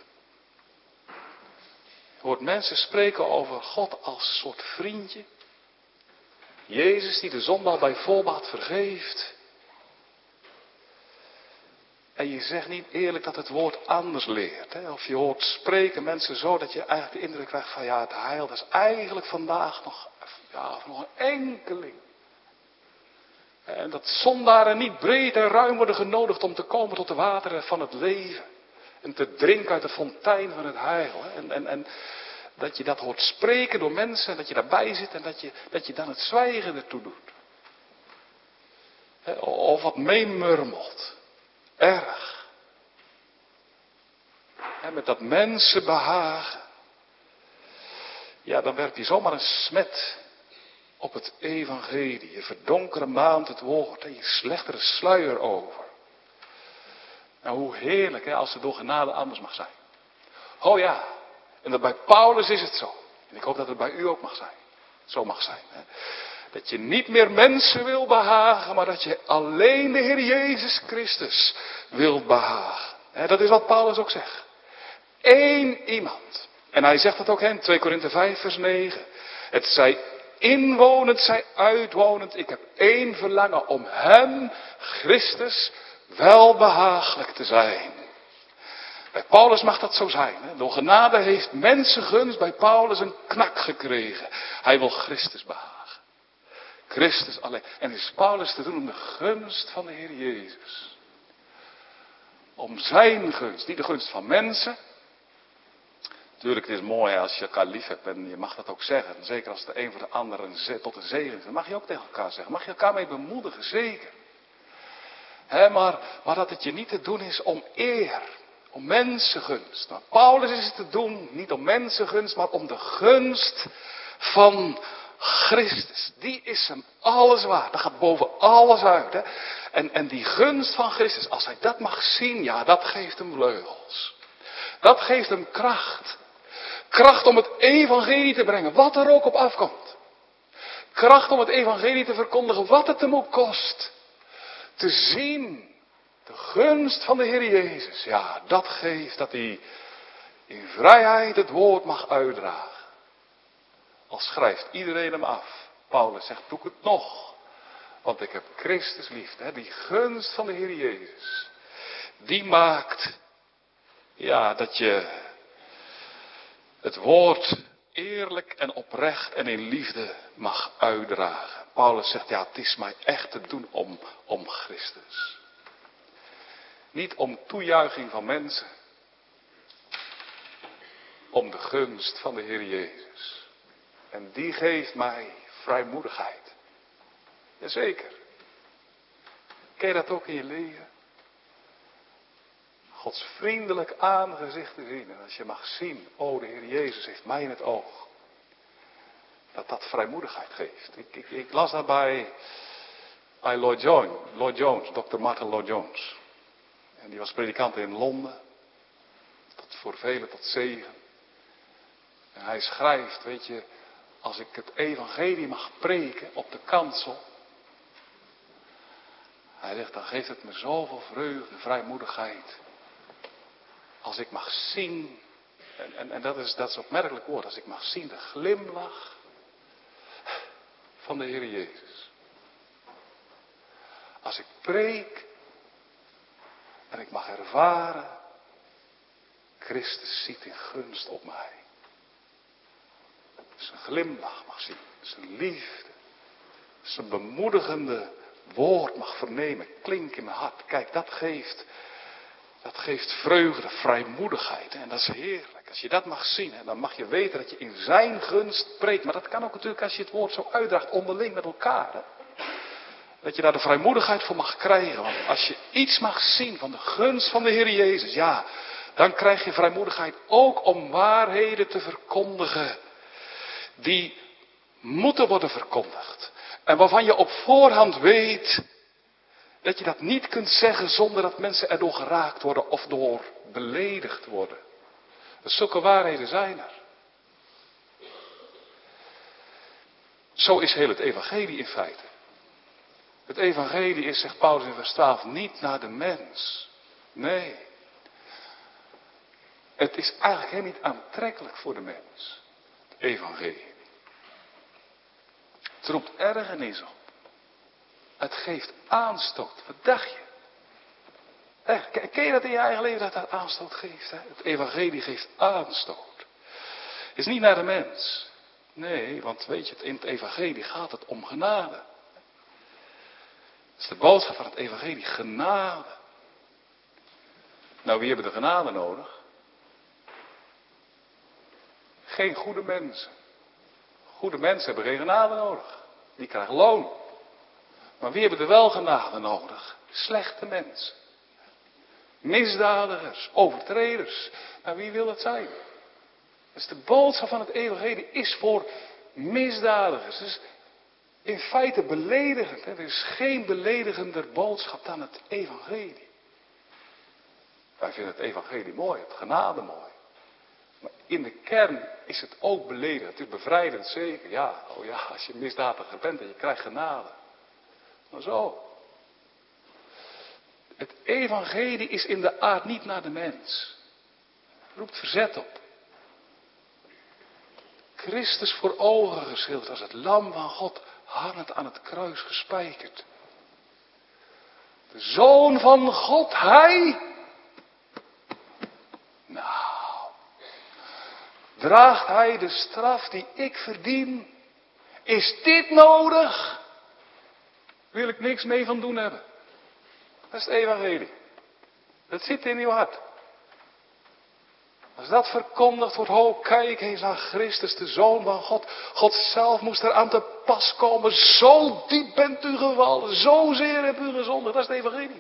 C: Je hoort mensen spreken over God als soort vriendje. Jezus die de zondaar bij voorbaat vergeeft. En je zegt niet eerlijk dat het woord anders leert. Hè? Of je hoort spreken mensen zo dat je eigenlijk de indruk krijgt van ja, het heil dat is eigenlijk vandaag nog een enkeling. En dat zondaren niet breed en ruim worden genodigd om te komen tot de wateren van het leven. En te drinken uit de fontein van het heil. Hè? En dat je dat hoort spreken door mensen en dat je daarbij zit en dat je dan het zwijgen ertoe doet. Hè? Of wat meemurmelt. Erg. En met dat mensen behagen. Ja, dan werp je zomaar een smet op het evangelie. Je verdonkere maand het woord. En je slecht er een sluier over. Nou, hoe heerlijk hè, als het door genade anders mag zijn. Oh ja, en dat bij Paulus is het zo. En ik hoop dat het bij u ook mag zijn. Zo mag zijn. Hè. Dat je niet meer mensen wil behagen, maar dat je alleen de Heer Jezus Christus wil behagen. Hè, dat is wat Paulus ook zegt. Eén iemand. En hij zegt dat ook in 2 Korinthe 5 vers 9. Het zij inwonend, zij uitwonend. Ik heb één verlangen om hem, Christus, welbehagelijk te zijn. Bij Paulus mag dat zo zijn. Hè? Door genade heeft mensengunst bij Paulus een knak gekregen. Hij wil Christus behagen. Christus alleen. En is Paulus te doen om de gunst van de Heer Jezus. Om zijn gunst, niet de gunst van mensen. Natuurlijk, het is mooi als je elkaar lief hebt en je mag dat ook zeggen. Zeker als de een voor de ander tot een zegen is. Dat mag je ook tegen elkaar zeggen. Mag je elkaar mee bemoedigen, zeker. Maar dat het je niet te doen is om eer. Om mensengunst. Maar Paulus is het te doen, niet om mensengunst, maar om de gunst van Christus. Die is hem alles waard. Dat gaat boven alles uit. Hè? En die gunst van Christus, als hij dat mag zien, ja, dat geeft hem vleugels. Dat geeft hem kracht. Kracht om het evangelie te brengen, wat er ook op afkomt. Kracht om het evangelie te verkondigen, wat het hem ook kost. Te zien, de gunst van de Heer Jezus. Ja, dat geeft dat hij in vrijheid het woord mag uitdragen. Al schrijft iedereen hem af. Paulus zegt, doe ik het nog. Want ik heb Christus lief. Hè? Die gunst van de Heer Jezus. Die maakt, ja, dat je het woord eerlijk en oprecht en in liefde mag uitdragen. Paulus zegt, ja, het is mij echt te doen om Christus. Niet om toejuiching van mensen. Om de gunst van de Heer Jezus. En die geeft mij vrijmoedigheid. Jazeker. Ken je dat ook in je leven? Gods vriendelijk aangezicht te zien. En als je mag zien, oh de Heer Jezus heeft mij in het oog. Dat vrijmoedigheid geeft. Ik las dat bij Lloyd Jones, Dr. Martin Lloyd Jones. En die was predikant in Londen. Voor velen tot zegen. En hij schrijft, weet je, als ik het evangelie mag preken op de kansel. Hij zegt, dan geeft het me zoveel vreugde, vrijmoedigheid. Als ik mag zien, en dat is opmerkelijk woord, als ik mag zien de glimlach van de Heer Jezus. Als ik preek en ik mag ervaren, Christus ziet in gunst op mij. zijn glimlach mag zien, zijn liefde, zijn bemoedigende woord mag vernemen, klinkt in mijn hart. Kijk, dat geeft vreugde, vrijmoedigheid. En dat is heerlijk. Als je dat mag zien, dan mag je weten dat je in zijn gunst preekt. Maar dat kan ook natuurlijk als je het woord zo uitdraagt onderling met elkaar. Hè? Dat je daar de vrijmoedigheid voor mag krijgen. Want als je iets mag zien van de gunst van de Heer Jezus, ja, dan krijg je vrijmoedigheid ook om waarheden te verkondigen. Die moeten worden verkondigd. En waarvan je op voorhand weet dat je dat niet kunt zeggen zonder dat mensen erdoor geraakt worden of door beledigd worden. Dus zulke waarheden zijn er. Zo is heel het evangelie in feite. Het evangelie is, zegt Paulus in vers 12, niet naar de mens. Nee. Het is eigenlijk helemaal niet aantrekkelijk voor de mens. Het evangelie. Het roept ergernis op. Het geeft aanstoot. Wat dacht je? Echt, ken je dat in je eigen leven dat dat aanstoot geeft? Hè? Het evangelie geeft aanstoot. Het is niet naar de mens. Nee, want weet je, in het evangelie gaat het om genade. Dat is de boodschap van het evangelie, genade. Nou, wie hebben de genade nodig? Geen goede mensen. Goede mensen hebben geen genade nodig. Die krijgen loon. Maar wie hebben er wel genade nodig? Slechte mensen. Misdadigers, overtreders. Nou, wie wil dat zijn? Dus de boodschap van het evangelie is voor misdadigers. Dus in feite beledigend. Hè? Er is geen beledigender boodschap dan het evangelie. Wij vinden het evangelie mooi, het genade mooi. Maar in de kern is het ook beledigend. Het is bevrijdend zeker. Ja, oh ja, als je misdadiger bent en je krijgt genade. Maar zo. Het evangelie is in de aard niet naar de mens. Roept verzet op. Christus voor ogen geschilderd als het lam van God, hangend aan het kruis gespijkerd. De Zoon van God, hij. Nou, draagt hij de straf die ik verdien? Is dit nodig? Wil ik niks mee van doen hebben. Dat is het evangelie. Dat zit in uw hart. Als dat verkondigd wordt, oh kijk eens naar Christus, de Zoon van God. God zelf moest eraan te pas komen. Zo diep bent u gevallen, zozeer hebt u gezondigd. Dat is het evangelie.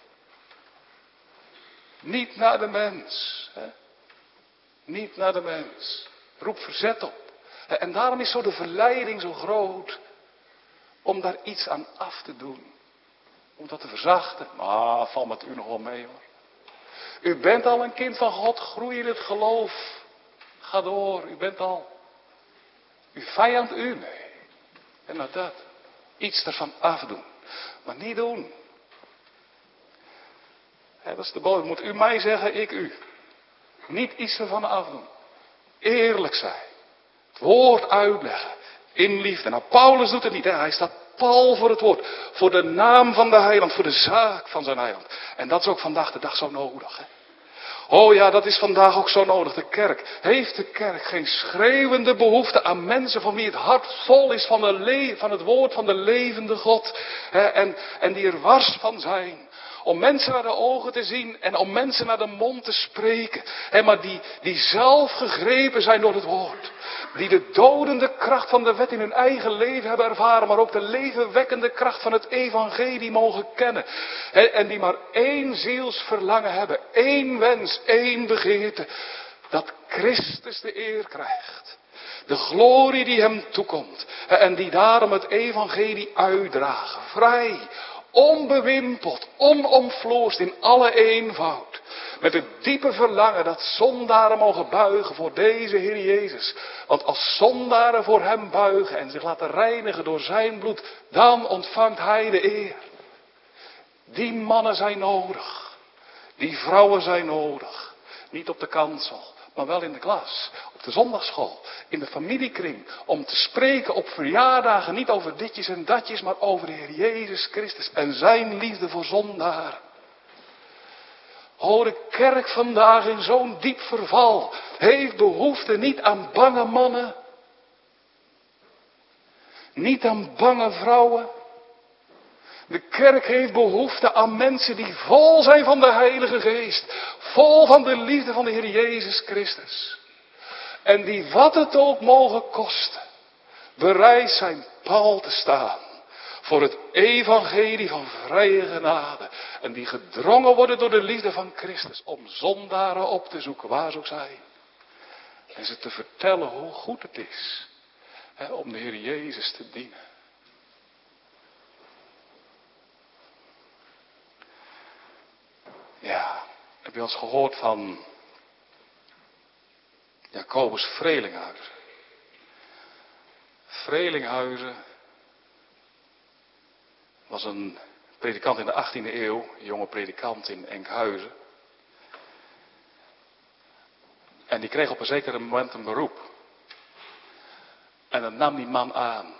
C: Niet naar de mens. Hè? Niet naar de mens. Roep verzet op. En daarom is zo de verleiding zo groot om daar iets aan af te doen. Om dat te verzachten. Maar val met u nog wel mee hoor. U bent al een kind van God. Groei in het geloof. Ga door. U bent al. Uw vijand u. Nee. En nou dat. Iets ervan afdoen. Maar niet doen. Dat is de boodschap. Moet u mij zeggen, ik u. Niet iets ervan afdoen. Eerlijk zijn. Het woord uitleggen. In liefde. Nou, Paulus doet het niet. Hè? Hij staat pal voor het woord. Voor de naam van de heiland. Voor de zaak van zijn heiland. En dat is ook vandaag de dag zo nodig. Hè? Oh ja, dat is vandaag ook zo nodig. De kerk. Heeft de kerk geen schreeuwende behoefte aan mensen van wie het hart vol is van het woord van de levende God. Hè? En die er wars van zijn. Om mensen naar de ogen te zien en om mensen naar de mond te spreken. Maar die zelf gegrepen zijn door het woord. Die de dodende kracht van de wet in hun eigen leven hebben ervaren. Maar ook de levenwekkende kracht van het evangelie mogen kennen. En die maar één zielsverlangen hebben. Één wens, één begeerte. Dat Christus de eer krijgt. De glorie die hem toekomt. En die daarom het evangelie uitdragen. Vrij. Onbewimpeld, onomvloerst in alle eenvoud. Met het diepe verlangen dat zondaren mogen buigen voor deze Heer Jezus. Want als zondaren voor hem buigen en zich laten reinigen door zijn bloed, dan ontvangt hij de eer. Die mannen zijn nodig. Die vrouwen zijn nodig. Niet op de kansel, maar wel in de klas. Op de zondagsschool, in de familiekring. Om te spreken op verjaardagen, niet over ditjes en datjes, maar over de Heer Jezus Christus en zijn liefde voor zondaren. O, de kerk vandaag in zo'n diep verval heeft behoefte niet aan bange mannen, Niet aan bange vrouwen. De kerk heeft behoefte aan mensen die vol zijn van de Heilige Geest. Vol van de liefde van de Heer Jezus Christus. En die wat het ook mogen kosten, bereid zijn pal te staan. Voor het evangelie van vrije genade. En die gedrongen worden door de liefde van Christus. Om zondaren op te zoeken, waar ze ook zijn. En ze te vertellen hoe goed het is. Om de Heer Jezus te dienen. Ja, heb je wel eens gehoord van Jacobus Vrelinghuizen? Vrelinghuizen was een predikant in de 18e eeuw, een jonge predikant in Enkhuizen. En die kreeg op een zeker moment een beroep. En dat nam die man aan.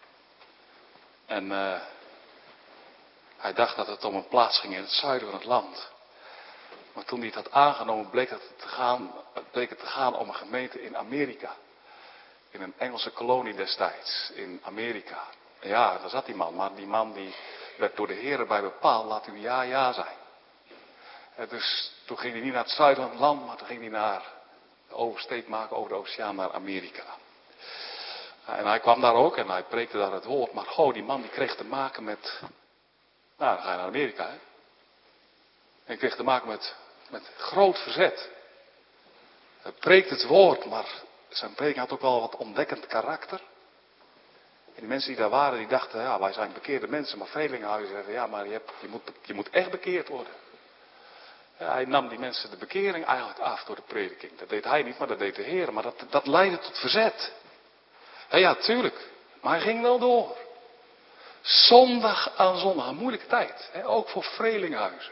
C: En hij dacht dat het om een plaats ging in het zuiden van het land. Maar toen hij het had aangenomen, bleek het te gaan om een gemeente in Amerika. In een Engelse kolonie destijds, in Amerika. Ja, daar zat die man, maar die man die werd door de Heer bij bepaald, laat u ja zijn. En dus toen ging hij niet naar het zuiden van het land, maar toen ging hij naar de oversteek maken over de oceaan naar Amerika. En hij kwam daar ook en hij preekte daar het woord, maar die man die kreeg te maken met, dan ga je naar Amerika, hè. En hij kreeg te maken met groot verzet. Hij preekte het woord, maar zijn preek had ook wel wat ontdekkend karakter. En die mensen die daar waren, die dachten, wij zijn bekeerde mensen. Maar Vrelinghuizen zeggen, maar je moet echt bekeerd worden. Ja, hij nam die mensen de bekering eigenlijk af door de prediking. Dat deed hij niet, maar dat deed de Heer. Maar dat leidde tot verzet. Ja, tuurlijk. Maar hij ging wel door. Zondag aan zondag, een moeilijke tijd. Ook voor Vrelinghuizen.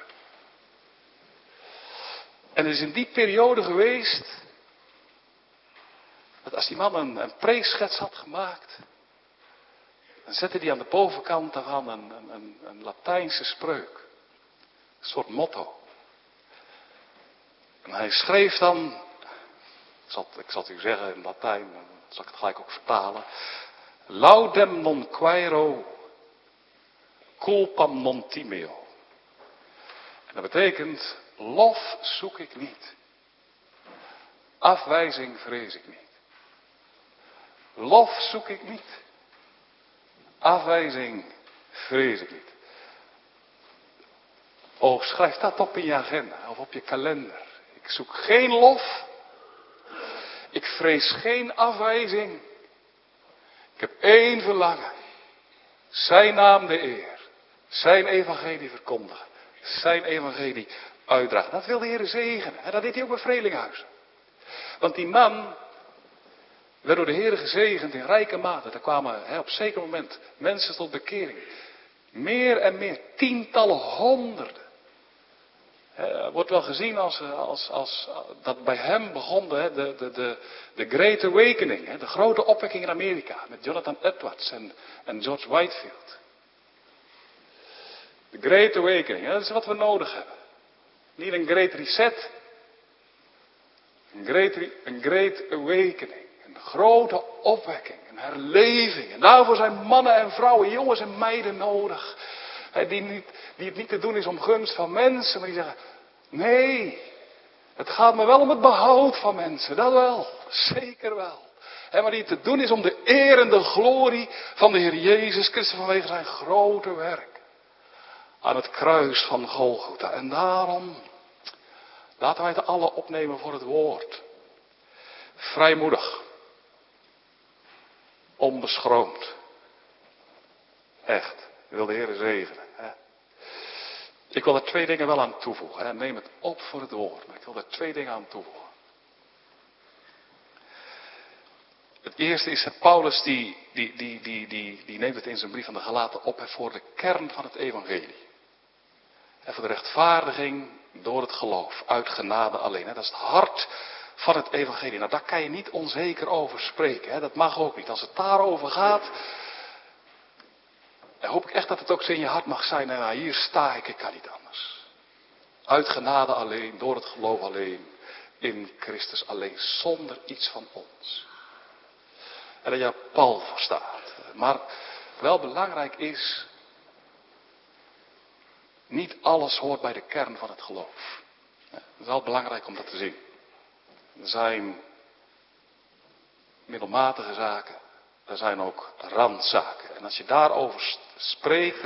C: En het is in die periode geweest, dat als die man een preekschets had gemaakt, dan zette hij aan de bovenkant daarvan een Latijnse spreuk. Een soort motto. En hij schreef dan, ik zal het u zeggen in Latijn, dan zal ik het gelijk ook vertalen. Laudem non quaero, culpam non timeo. En dat betekent, lof zoek ik niet. Afwijzing vrees ik niet. Lof zoek ik niet. Afwijzing vrees ik niet. Schrijf dat op in je agenda of op je kalender. Ik zoek geen lof. Ik vrees geen afwijzing. Ik heb één verlangen. Zijn naam de eer. Zijn evangelie verkondigen. Zijn evangelie uitdragen. Dat wil de Heer zegenen. En dat deed hij ook bij Vrelinghuizen. Want die man werd door de Heer gezegend in rijke mate. Er kwamen op zeker moment mensen tot bekering. Meer en meer, tientallen, honderden. Wordt wel gezien als dat bij hem begon de Great Awakening. De grote opwekking in Amerika. Met Jonathan Edwards en George Whitefield. De Great Awakening, dat is wat we nodig hebben. Niet een Great Reset. Een Great Awakening. Een grote opwekking, een herleving. En daarvoor zijn mannen en vrouwen, jongens en meiden nodig. Die het niet te doen is om gunst van mensen, maar die zeggen, nee, het gaat me wel om het behoud van mensen, dat wel, zeker wel. Maar die het te doen is om de eer en de glorie van de Heer Jezus Christus vanwege zijn grote werk. Aan het kruis van Golgotha. En daarom, laten wij het alle opnemen voor het woord. Vrijmoedig. Onbeschroomd. Echt. Ik wil de Heer zegenen. Ik wil er 2 dingen wel aan toevoegen. Neem het op voor het woord. Maar ik wil er 2 dingen aan toevoegen. Het eerste is dat Paulus die neemt het in zijn brief aan de Galaten op voor de kern van het evangelie. En voor de rechtvaardiging door het geloof. Uit genade alleen. Dat is het hart van het evangelie. Nou, daar kan je niet onzeker over spreken. Dat mag ook niet. Als het daarover gaat, dan hoop ik echt dat het ook zo in je hart mag zijn. En hier sta ik kan niet anders. Uit genade alleen, door het geloof alleen. In Christus alleen, zonder iets van ons. En dat je er pal voor staat. Maar wel belangrijk is, niet alles hoort bij de kern van het geloof. Het is wel belangrijk om dat te zien. Er zijn middelmatige zaken, er zijn ook randzaken. En als je daarover spreekt,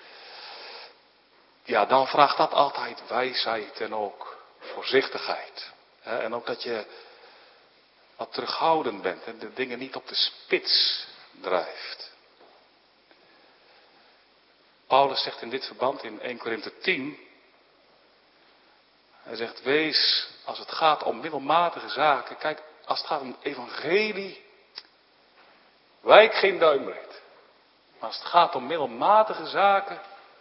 C: ja, dan vraagt dat altijd wijsheid en ook voorzichtigheid. En ook dat je wat terughoudend bent en de dingen niet op de spits drijft. Paulus zegt in dit verband in 1 Korinthe 10. Hij zegt, wees, als het gaat om middelmatige zaken. Kijk, als het gaat om het evangelie. Wijk geen duimbreed. Maar als het gaat om middelmatige zaken.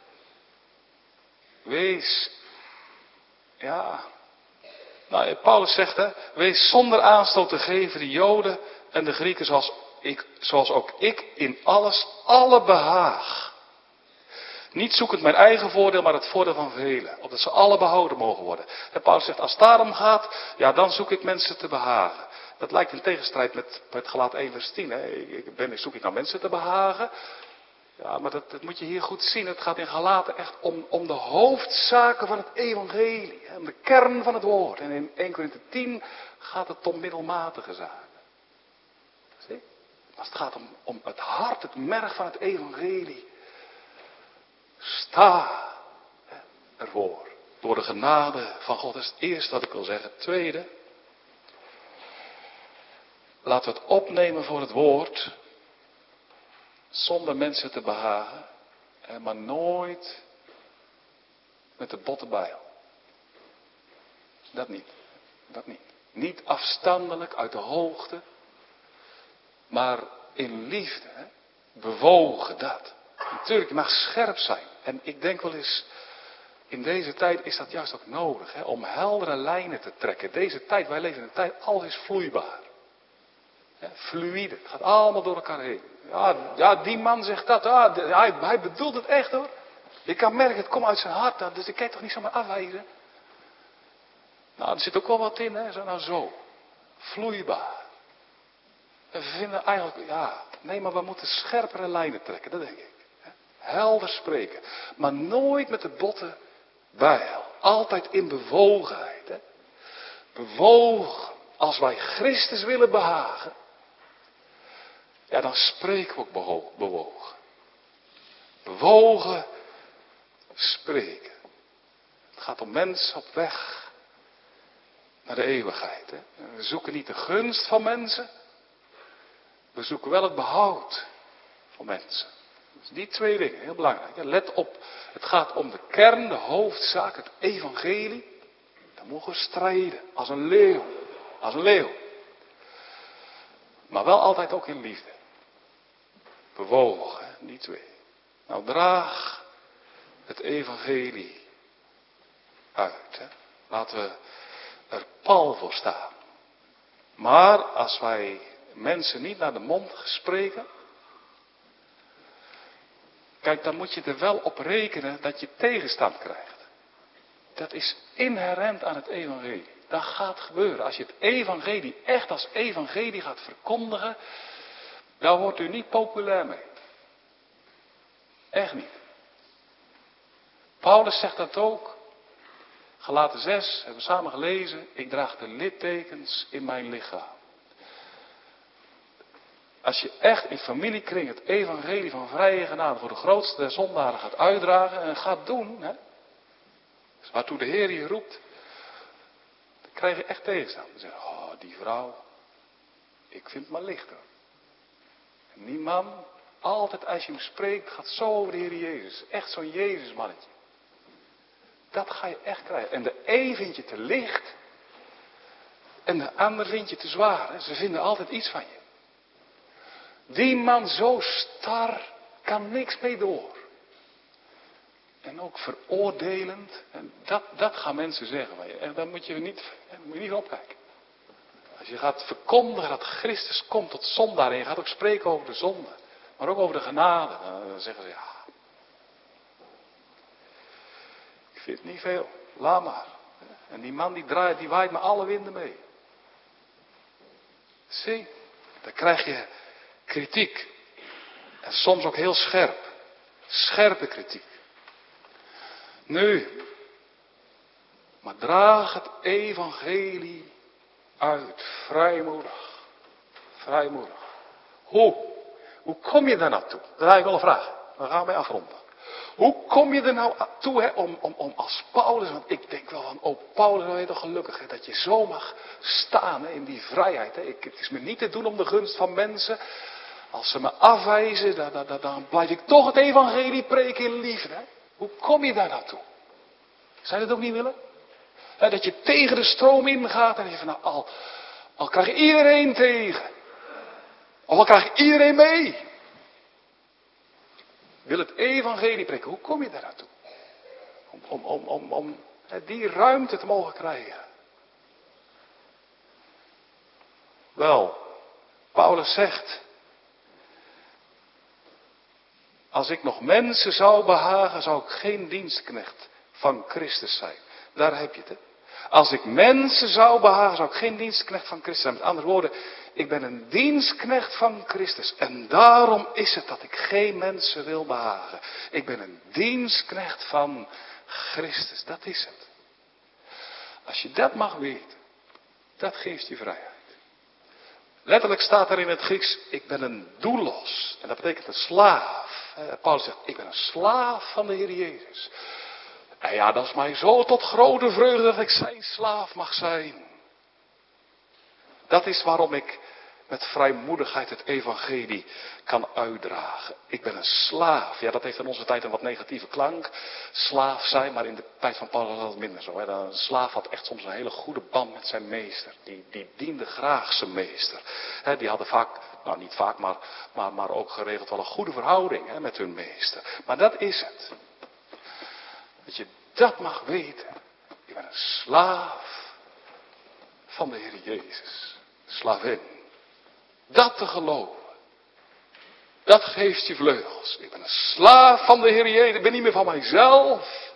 C: Wees. Ja. Nou, Paulus zegt, wees zonder aanstoot te geven de Joden en de Grieken zoals ook ik in alles alle behaag. Niet zoekend mijn eigen voordeel, maar het voordeel van velen. Opdat ze alle behouden mogen worden. En Paulus zegt, als het daarom gaat, ja, dan zoek ik mensen te behagen. Dat lijkt in tegenstrijd met Galaten 1 vers 10. Zoek ik nou mensen te behagen? Ja, maar dat moet je hier goed zien. Het gaat in Galaten echt om de hoofdzaken van het evangelie. Om de kern van het woord. En in 1 Korinthe 10 gaat het om middelmatige zaken. Zie? Als het gaat om het hart, het merg van het evangelie. Sta ervoor. Door de genade van God. Dat is het eerste wat ik wil zeggen. Het tweede. Laten we het opnemen voor het woord. Zonder mensen te behagen. Maar nooit met de botte bijl. Dat niet. Dat niet. Niet afstandelijk uit de hoogte. Maar in liefde. Bewogen dat. Natuurlijk, je mag scherp zijn. En ik denk wel eens, in deze tijd is dat juist ook nodig. Om heldere lijnen te trekken. Deze tijd, wij leven in een tijd, alles is vloeibaar. Fluïde, het gaat allemaal door elkaar heen. Ja, die man zegt dat. Hij bedoelt het echt hoor. Je kan merken, het komt uit zijn hart. Dus ik kan je toch niet zomaar afwijzen. Nou, er zit ook wel wat in, zo. Vloeibaar. En we vinden eigenlijk, maar we moeten scherpere lijnen trekken, dat denk ik. Helder spreken. Maar nooit met de botte bijl. Altijd in bewogenheid. Bewogen. Als wij Christus willen behagen. Ja, dan spreken we ook bewogen. Bewogen spreken. Het gaat om mensen op weg naar de eeuwigheid. We zoeken niet de gunst van mensen. We zoeken wel het behoud van mensen. Dus die twee dingen, heel belangrijk. Let op, het gaat om de kern, de hoofdzaak, het evangelie. Dan mogen we strijden, als een leeuw. Als een leeuw. Maar wel altijd ook in liefde. Bewogen, die twee. Nou, draag het evangelie uit. Laten we er pal voor staan. Maar als wij mensen niet naar de mond spreken. Kijk, dan moet je er wel op rekenen dat je tegenstand krijgt. Dat is inherent aan het evangelie. Dat gaat gebeuren. Als je het evangelie echt als evangelie gaat verkondigen, dan wordt u niet populair mee. Echt niet. Paulus zegt dat ook. Galaten 6, hebben we samen gelezen. Ik draag de littekens in mijn lichaam. Als je echt in familiekring het evangelie van vrije genade voor de grootste der zondaren gaat uitdragen en gaat doen, dus waartoe de Heer je roept, dan krijg je echt tegenstand. Dan zeg je, die vrouw, ik vind het maar licht hoor. En die man, altijd als je hem spreekt, gaat zo over de Heer Jezus. Echt zo'n Jezusmannetje. Dat ga je echt krijgen. En de een vind je te licht en de ander vind je te zwaar. Hè? Ze vinden altijd iets van je. Die man zo star, kan niks mee door. En ook veroordelend. En dat gaan mensen zeggen van je. En daar moet je niet opkijken. Als je gaat verkondigen dat Christus komt tot zondaar. En je gaat ook spreken over de zonde. Maar ook over de genade. Dan zeggen ze ik vind het niet veel. Laat maar. En die man die waait me alle winden mee. Zie. Dan krijg je kritiek. En soms ook heel scherp. Scherpe kritiek. Nu, maar draag het evangelie uit. Vrijmoedig. Vrijmoedig. Hoe kom je daar naartoe? Dat is eigenlijk wel een vraag. Dan gaan we mee afronden. Hoe kom je er nou toe om als Paulus, want ik denk wel van, oh Paulus, ben je toch gelukkig hè, dat je zo mag staan hè, in die vrijheid. Hè. Het is me niet te doen om de gunst van mensen. Als ze me afwijzen, dan blijf ik toch het evangelie preken in liefde. Hè. Hoe kom je daar naartoe? Zou je dat ook niet willen? Hè, dat je tegen de stroom ingaat en je van, nou, al krijg je iedereen tegen. Of al krijg je iedereen mee. Wil het evangelie preken. Hoe kom je daar naartoe? Om die ruimte te mogen krijgen. Wel, Paulus zegt. Als ik nog mensen zou behagen, zou ik geen dienstknecht van Christus zijn. Daar heb je het. Hè? Als ik mensen zou behagen, zou ik geen dienstknecht van Christus zijn. Met andere woorden, ik ben een dienstknecht van Christus. En daarom is het dat ik geen mensen wil behagen. Ik ben een dienstknecht van Christus. Dat is het. Als je dat mag weten, dat geeft je vrijheid. Letterlijk staat er in het Grieks, ik ben een doulos. En dat betekent een slaaf. Paulus zegt, ik ben een slaaf van de Heer Jezus. En ja, dat is mij zo tot grote vreugde dat ik zijn slaaf mag zijn. Dat is waarom ik met vrijmoedigheid het evangelie kan uitdragen. Ik ben een slaaf. Ja, dat heeft in onze tijd een wat negatieve klank. Slaaf zijn, maar in de tijd van Paulus was het minder zo. Hè. Een slaaf had echt soms een hele goede band met zijn meester. Die diende graag zijn meester. Hè, die hadden vaak, nou niet vaak, maar ook geregeld wel een goede verhouding hè, met hun meester. Maar dat is het. Dat je dat mag weten. Ik ben een slaaf van de Heer Jezus. Slavin. Dat te geloven. Dat geeft je vleugels. Ik ben een slaaf van de Heer Jezus. Ik ben niet meer van mijzelf.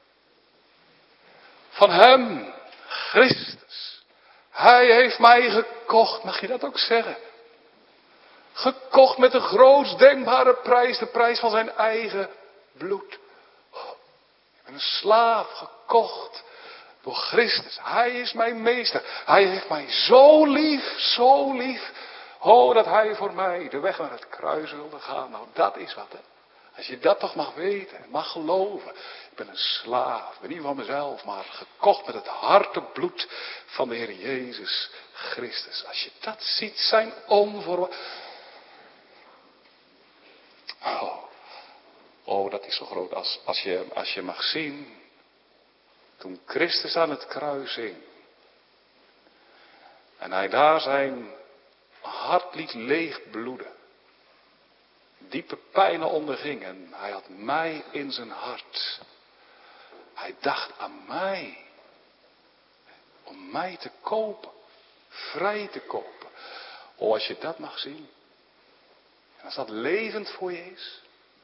C: Van Hem. Christus. Hij heeft mij gekocht. Mag je dat ook zeggen? Gekocht met de grootst denkbare prijs. De prijs van zijn eigen bloed. Ik ben een slaaf gekocht door Christus. Hij is mijn meester. Hij heeft mij zo lief, zo lief. Oh, dat hij voor mij de weg naar het kruis wilde gaan. Nou, dat is wat, hè. Als je dat toch mag weten, mag geloven. Ik ben een slaaf, ik ben niet van mezelf, maar gekocht met het harte bloed van de Heer Jezus Christus. Als je dat ziet, zijn Oh, dat is zo groot. Als je mag zien, toen Christus aan het kruis hing. En hij daar zijn hart liet leegbloeden. Diepe pijnen onderging en hij had mij in zijn hart. Hij dacht aan mij. Om mij te kopen. Vrij te kopen. Oh, als je dat mag zien. En als dat levend voor je is.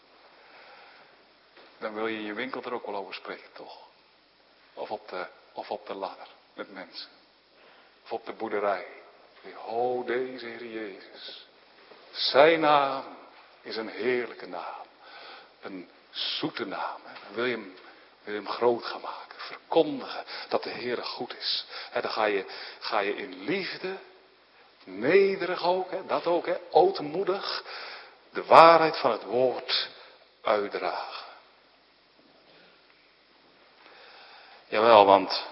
C: Dan wil je in je winkel er ook wel over spreken, toch? Of op de ladder met mensen. Of op de boerderij. Oh, deze Heer Jezus. Zijn naam is een heerlijke naam. Een zoete naam. Dan wil je hem groot gaan maken. Verkondigen dat de Heer goed is. Dan ga je in liefde, nederig ook, dat ook, ootmoedig, de waarheid van het woord uitdragen. Jawel, want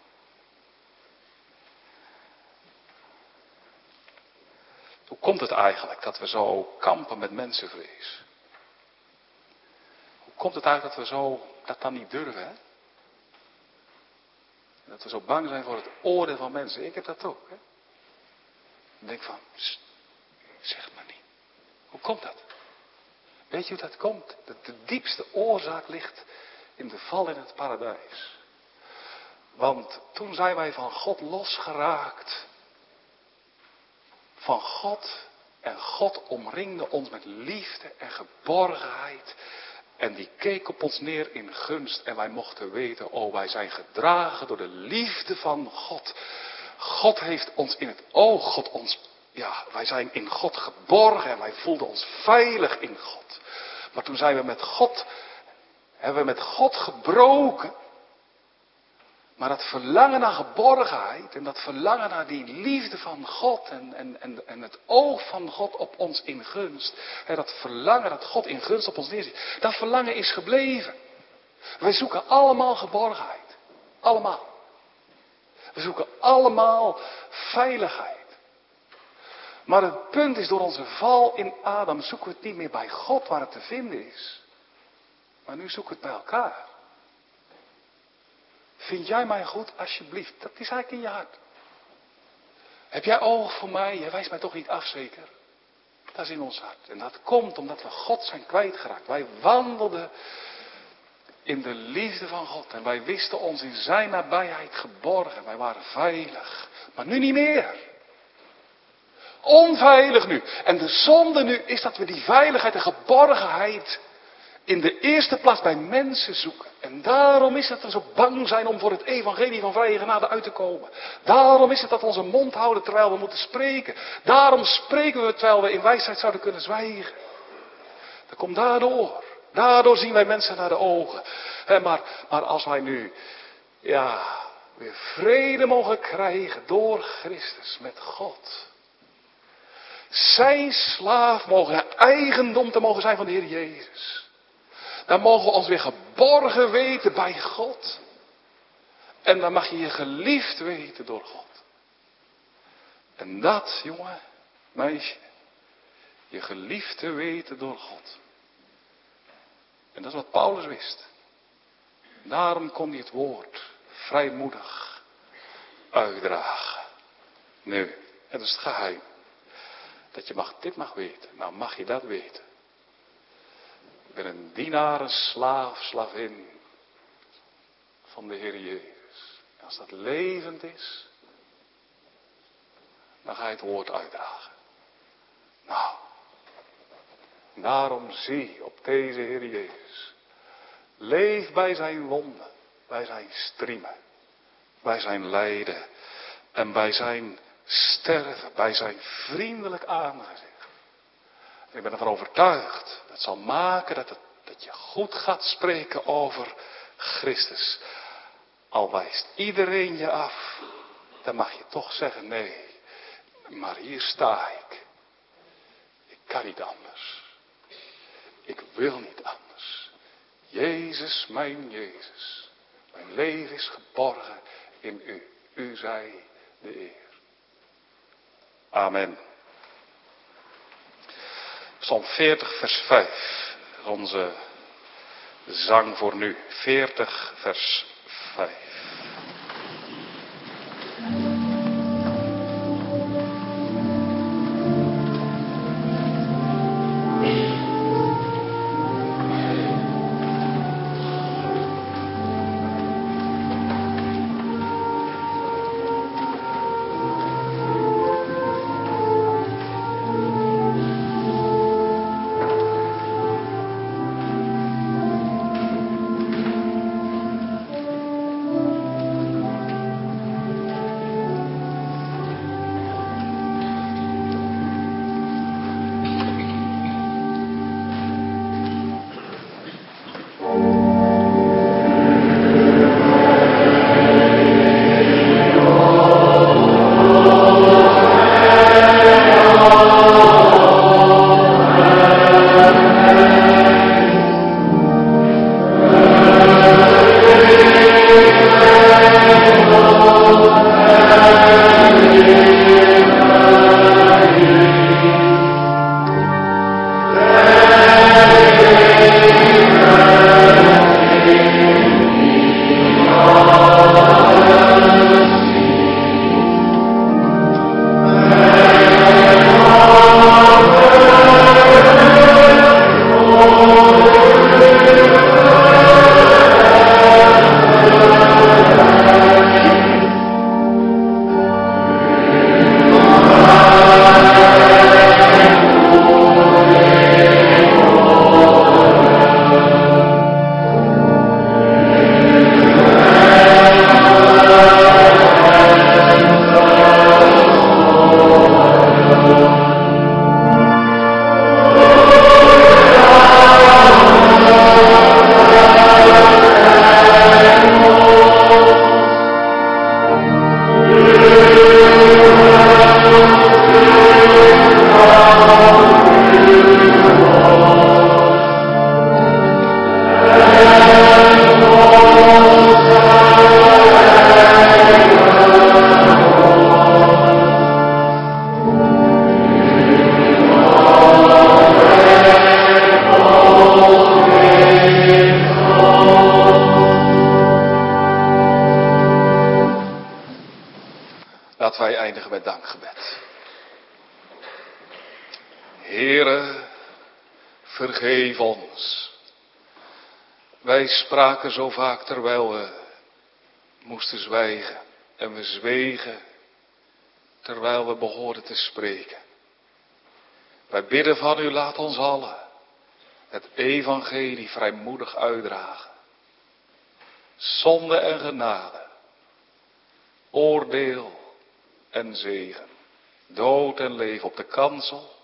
C: hoe komt het eigenlijk dat we zo kampen met mensenvrees? Hoe komt het eigenlijk dat we dat dan niet durven, hè? Dat we zo bang zijn voor het oordeel van mensen. Ik heb dat ook, hè? Ik denk van, zeg het maar niet. Hoe komt dat? Weet je hoe dat komt? De diepste oorzaak ligt in de val in het paradijs. Want toen zijn wij van God losgeraakt. Van God. En God omringde ons met liefde en geborgenheid. En die keek op ons neer in gunst. En wij mochten weten, oh, wij zijn gedragen door de liefde van God. God heeft ons in het oog. God Ja, wij zijn in God geborgen en wij voelden ons veilig in God. Maar toen zijn we hebben we met God gebroken. Maar dat verlangen naar geborgenheid en dat verlangen naar die liefde van God en het oog van God op ons in gunst. Dat verlangen dat God in gunst op ons neerziet. Dat verlangen is gebleven. Wij zoeken allemaal geborgenheid. Allemaal. We zoeken allemaal veiligheid. Maar het punt is, door onze val in Adam zoeken we het niet meer bij God waar het te vinden is. Maar nu zoeken we het bij elkaar. Vind jij mij goed, alsjeblieft? Dat is eigenlijk in je hart. Heb jij oog voor mij? Jij wijst mij toch niet af, zeker? Dat is in ons hart. En dat komt omdat we God zijn kwijtgeraakt. Wij wandelden in de liefde van God. En wij wisten ons in zijn nabijheid geborgen. Wij waren veilig. Maar nu niet meer. Onveilig nu. En de zonde nu is dat we die veiligheid en geborgenheid in de eerste plaats bij mensen zoeken. En daarom is het dat we zo bang zijn om voor het evangelie van vrije genade uit te komen. Daarom is het dat we onze mond houden terwijl we moeten spreken. Daarom spreken we terwijl we in wijsheid zouden kunnen zwijgen. Dat komt daardoor. Daardoor zien wij mensen naar de ogen. Maar als wij nu, weer vrede mogen krijgen door Christus met God. Zijn slaaf mogen, eigendom te mogen zijn van de Heer Jezus. Dan mogen we ons weer geborgen weten bij God. En dan mag je je geliefd weten door God. En dat, jongen, meisje, je geliefd te weten door God. En dat is wat Paulus wist. Daarom kon hij het woord vrijmoedig uitdragen. Nu, het is het geheim. Dat je dit mag weten. Nou mag je dat weten. Ik ben een dienaar, een slaaf, slavin van de Heer Jezus. En als dat levend is, dan ga je het woord uitdragen. Nou, daarom zie op deze Heer Jezus. Leef bij zijn wonden, bij zijn striemen, bij zijn lijden en bij zijn sterven, bij zijn vriendelijk aangezicht. En ik ben ervan overtuigd, dat zal maken dat je goed gaat spreken over Christus. Al wijst iedereen je af, dan mag je toch zeggen nee. Maar hier sta ik. Ik kan niet anders. Ik wil niet anders. Jezus, mijn Jezus. Mijn leven is geborgen in u. U zij de eer. Amen. Psalm 40 vers 5. Onze zang voor nu. 40 vers 5. eindigen bij dankgebed. Heere, vergeef ons. Wij spraken zo vaak terwijl we moesten zwijgen. En we zwegen terwijl we behoorden te spreken. Wij bidden van u, laat ons allen het evangelie vrijmoedig uitdragen. Zonde en genade, oordeel en zegen, dood en leven op de kansel,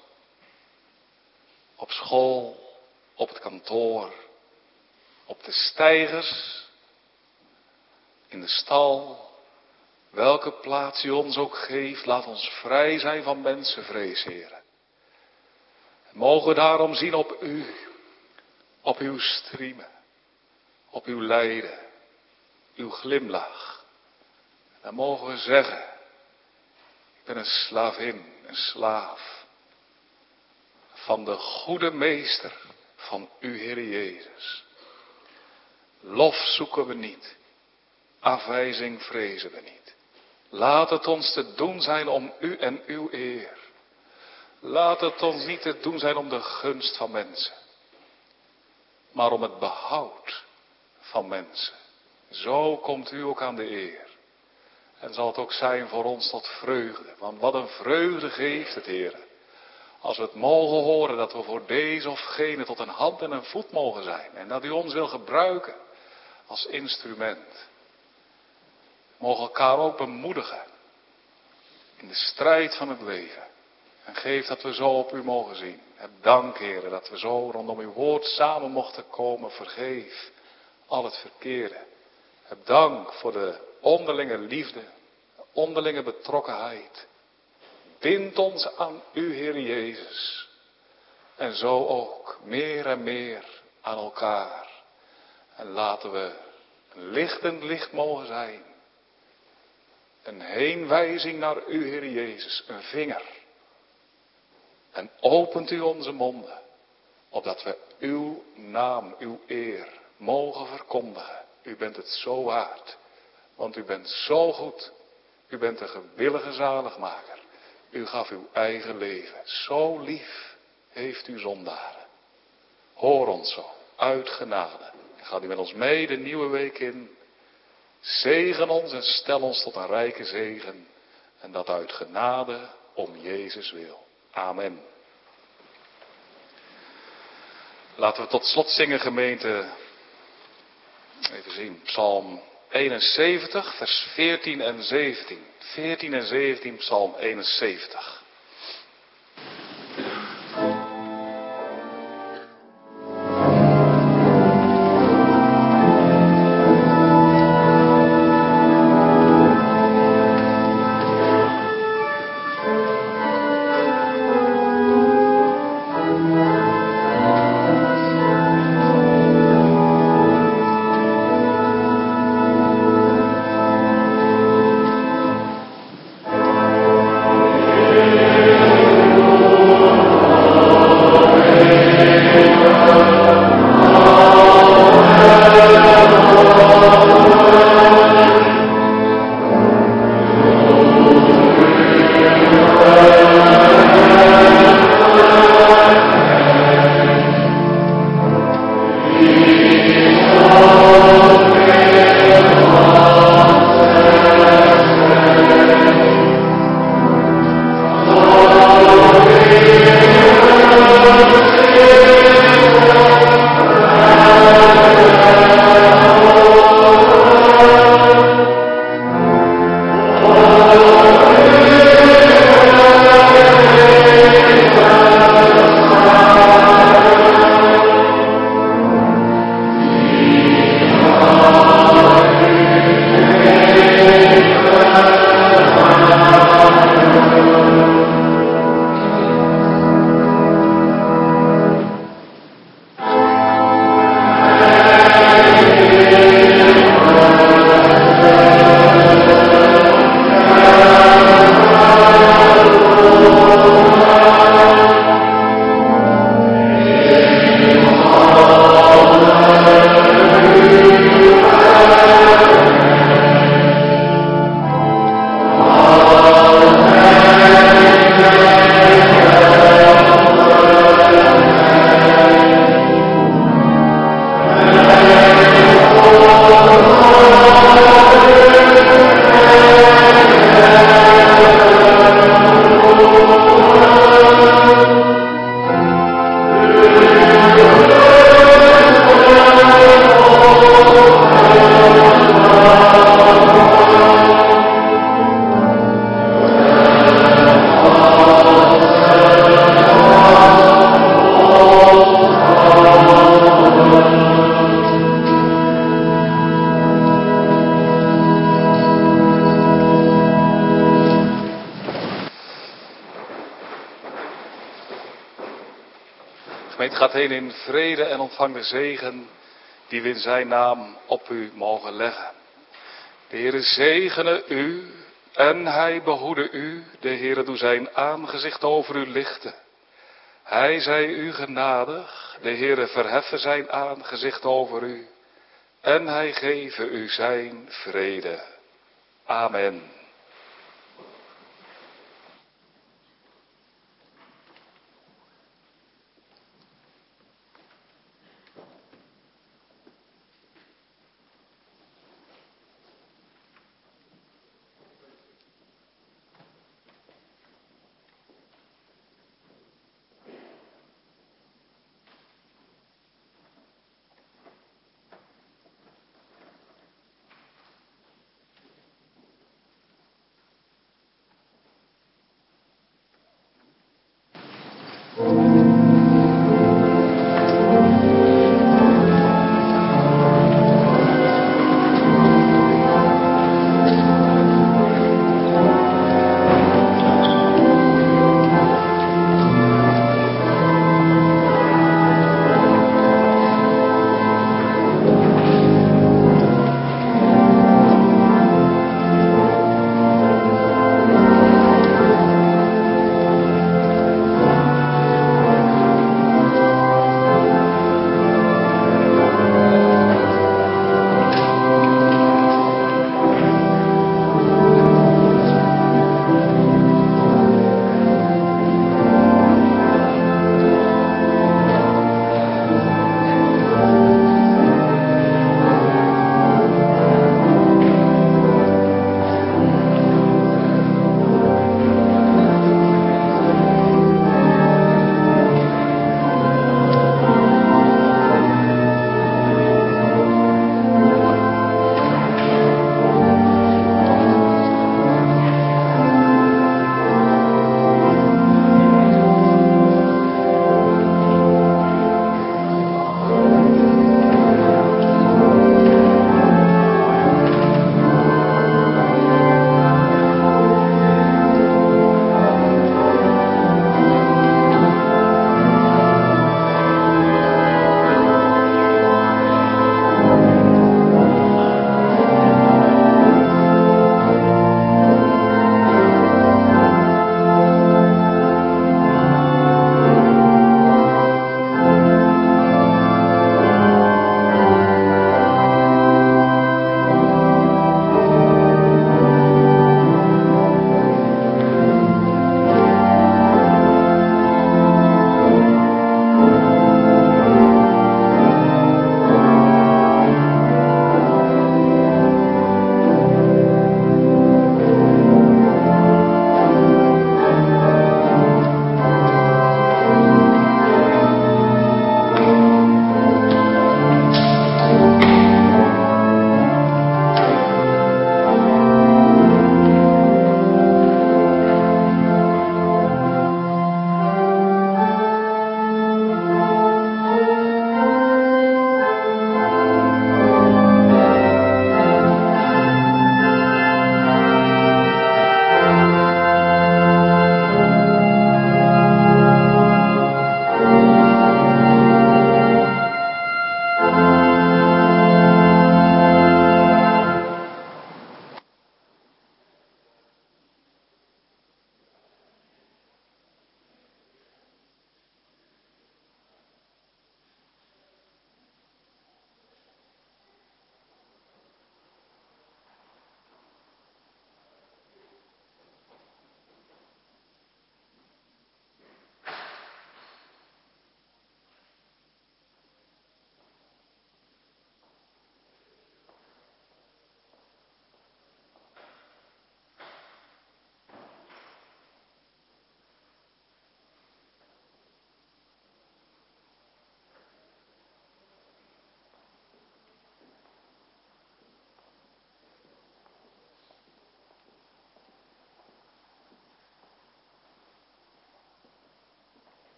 C: op school, op het kantoor, op de steigers, in de stal, welke plaats u ons ook geeft, laat ons vrij zijn van mensenvrees, Heere. Mogen we daarom zien op u, op uw striemen, op uw lijden, uw glimlach. Dan mogen we zeggen, ik ben een slavin, een slaaf van de goede meester, van u, Heer Jezus. Lof zoeken we niet, afwijzing vrezen we niet. Laat het ons te doen zijn om u en uw eer. Laat het ons niet te doen zijn om de gunst van mensen, maar om het behoud van mensen. Zo komt u ook aan de eer. En zal het ook zijn voor ons tot vreugde. Want wat een vreugde geeft het, Heer. Als we het mogen horen dat we voor deze of gene tot een hand en een voet mogen zijn. En dat u ons wil gebruiken als instrument. We mogen elkaar ook bemoedigen in de strijd van het leven. En geef dat we zo op u mogen zien. Heb dank, Heer, dat we zo rondom uw woord samen mochten komen. Vergeef al het verkeerde. Heb dank voor de onderlinge liefde, de onderlinge betrokkenheid. Bind ons aan u, Heer Jezus. En zo ook meer en meer aan elkaar. En laten we een lichtend licht mogen zijn. Een heenwijzing naar u, Heer Jezus. Een vinger. En opent u onze monden. Opdat we uw naam, uw eer mogen verkondigen. U bent het zo waard. Want u bent zo goed. U bent een gewillige zaligmaker. U gaf uw eigen leven. Zo lief heeft u zondaren. Hoor ons zo, uit genade. En gaat u met ons mee de nieuwe week in. Zegen ons en stel ons tot een rijke zegen. En dat uit genade om Jezus wil. Amen. Laten we tot slot zingen, gemeente. Even zien, Psalm 71, vers 14 en 17. 14 en 17, Psalm 71.
D: Amen.
C: gemeente gaat heen in vrede en ontvang de zegen die we in zijn naam op u mogen leggen. De Heere zegene u en hij behoede u. De Heere doe zijn aangezicht over u lichten. Hij zij u genadig. De Heere verheffe zijn aangezicht over u. En hij geve u zijn vrede. Amen.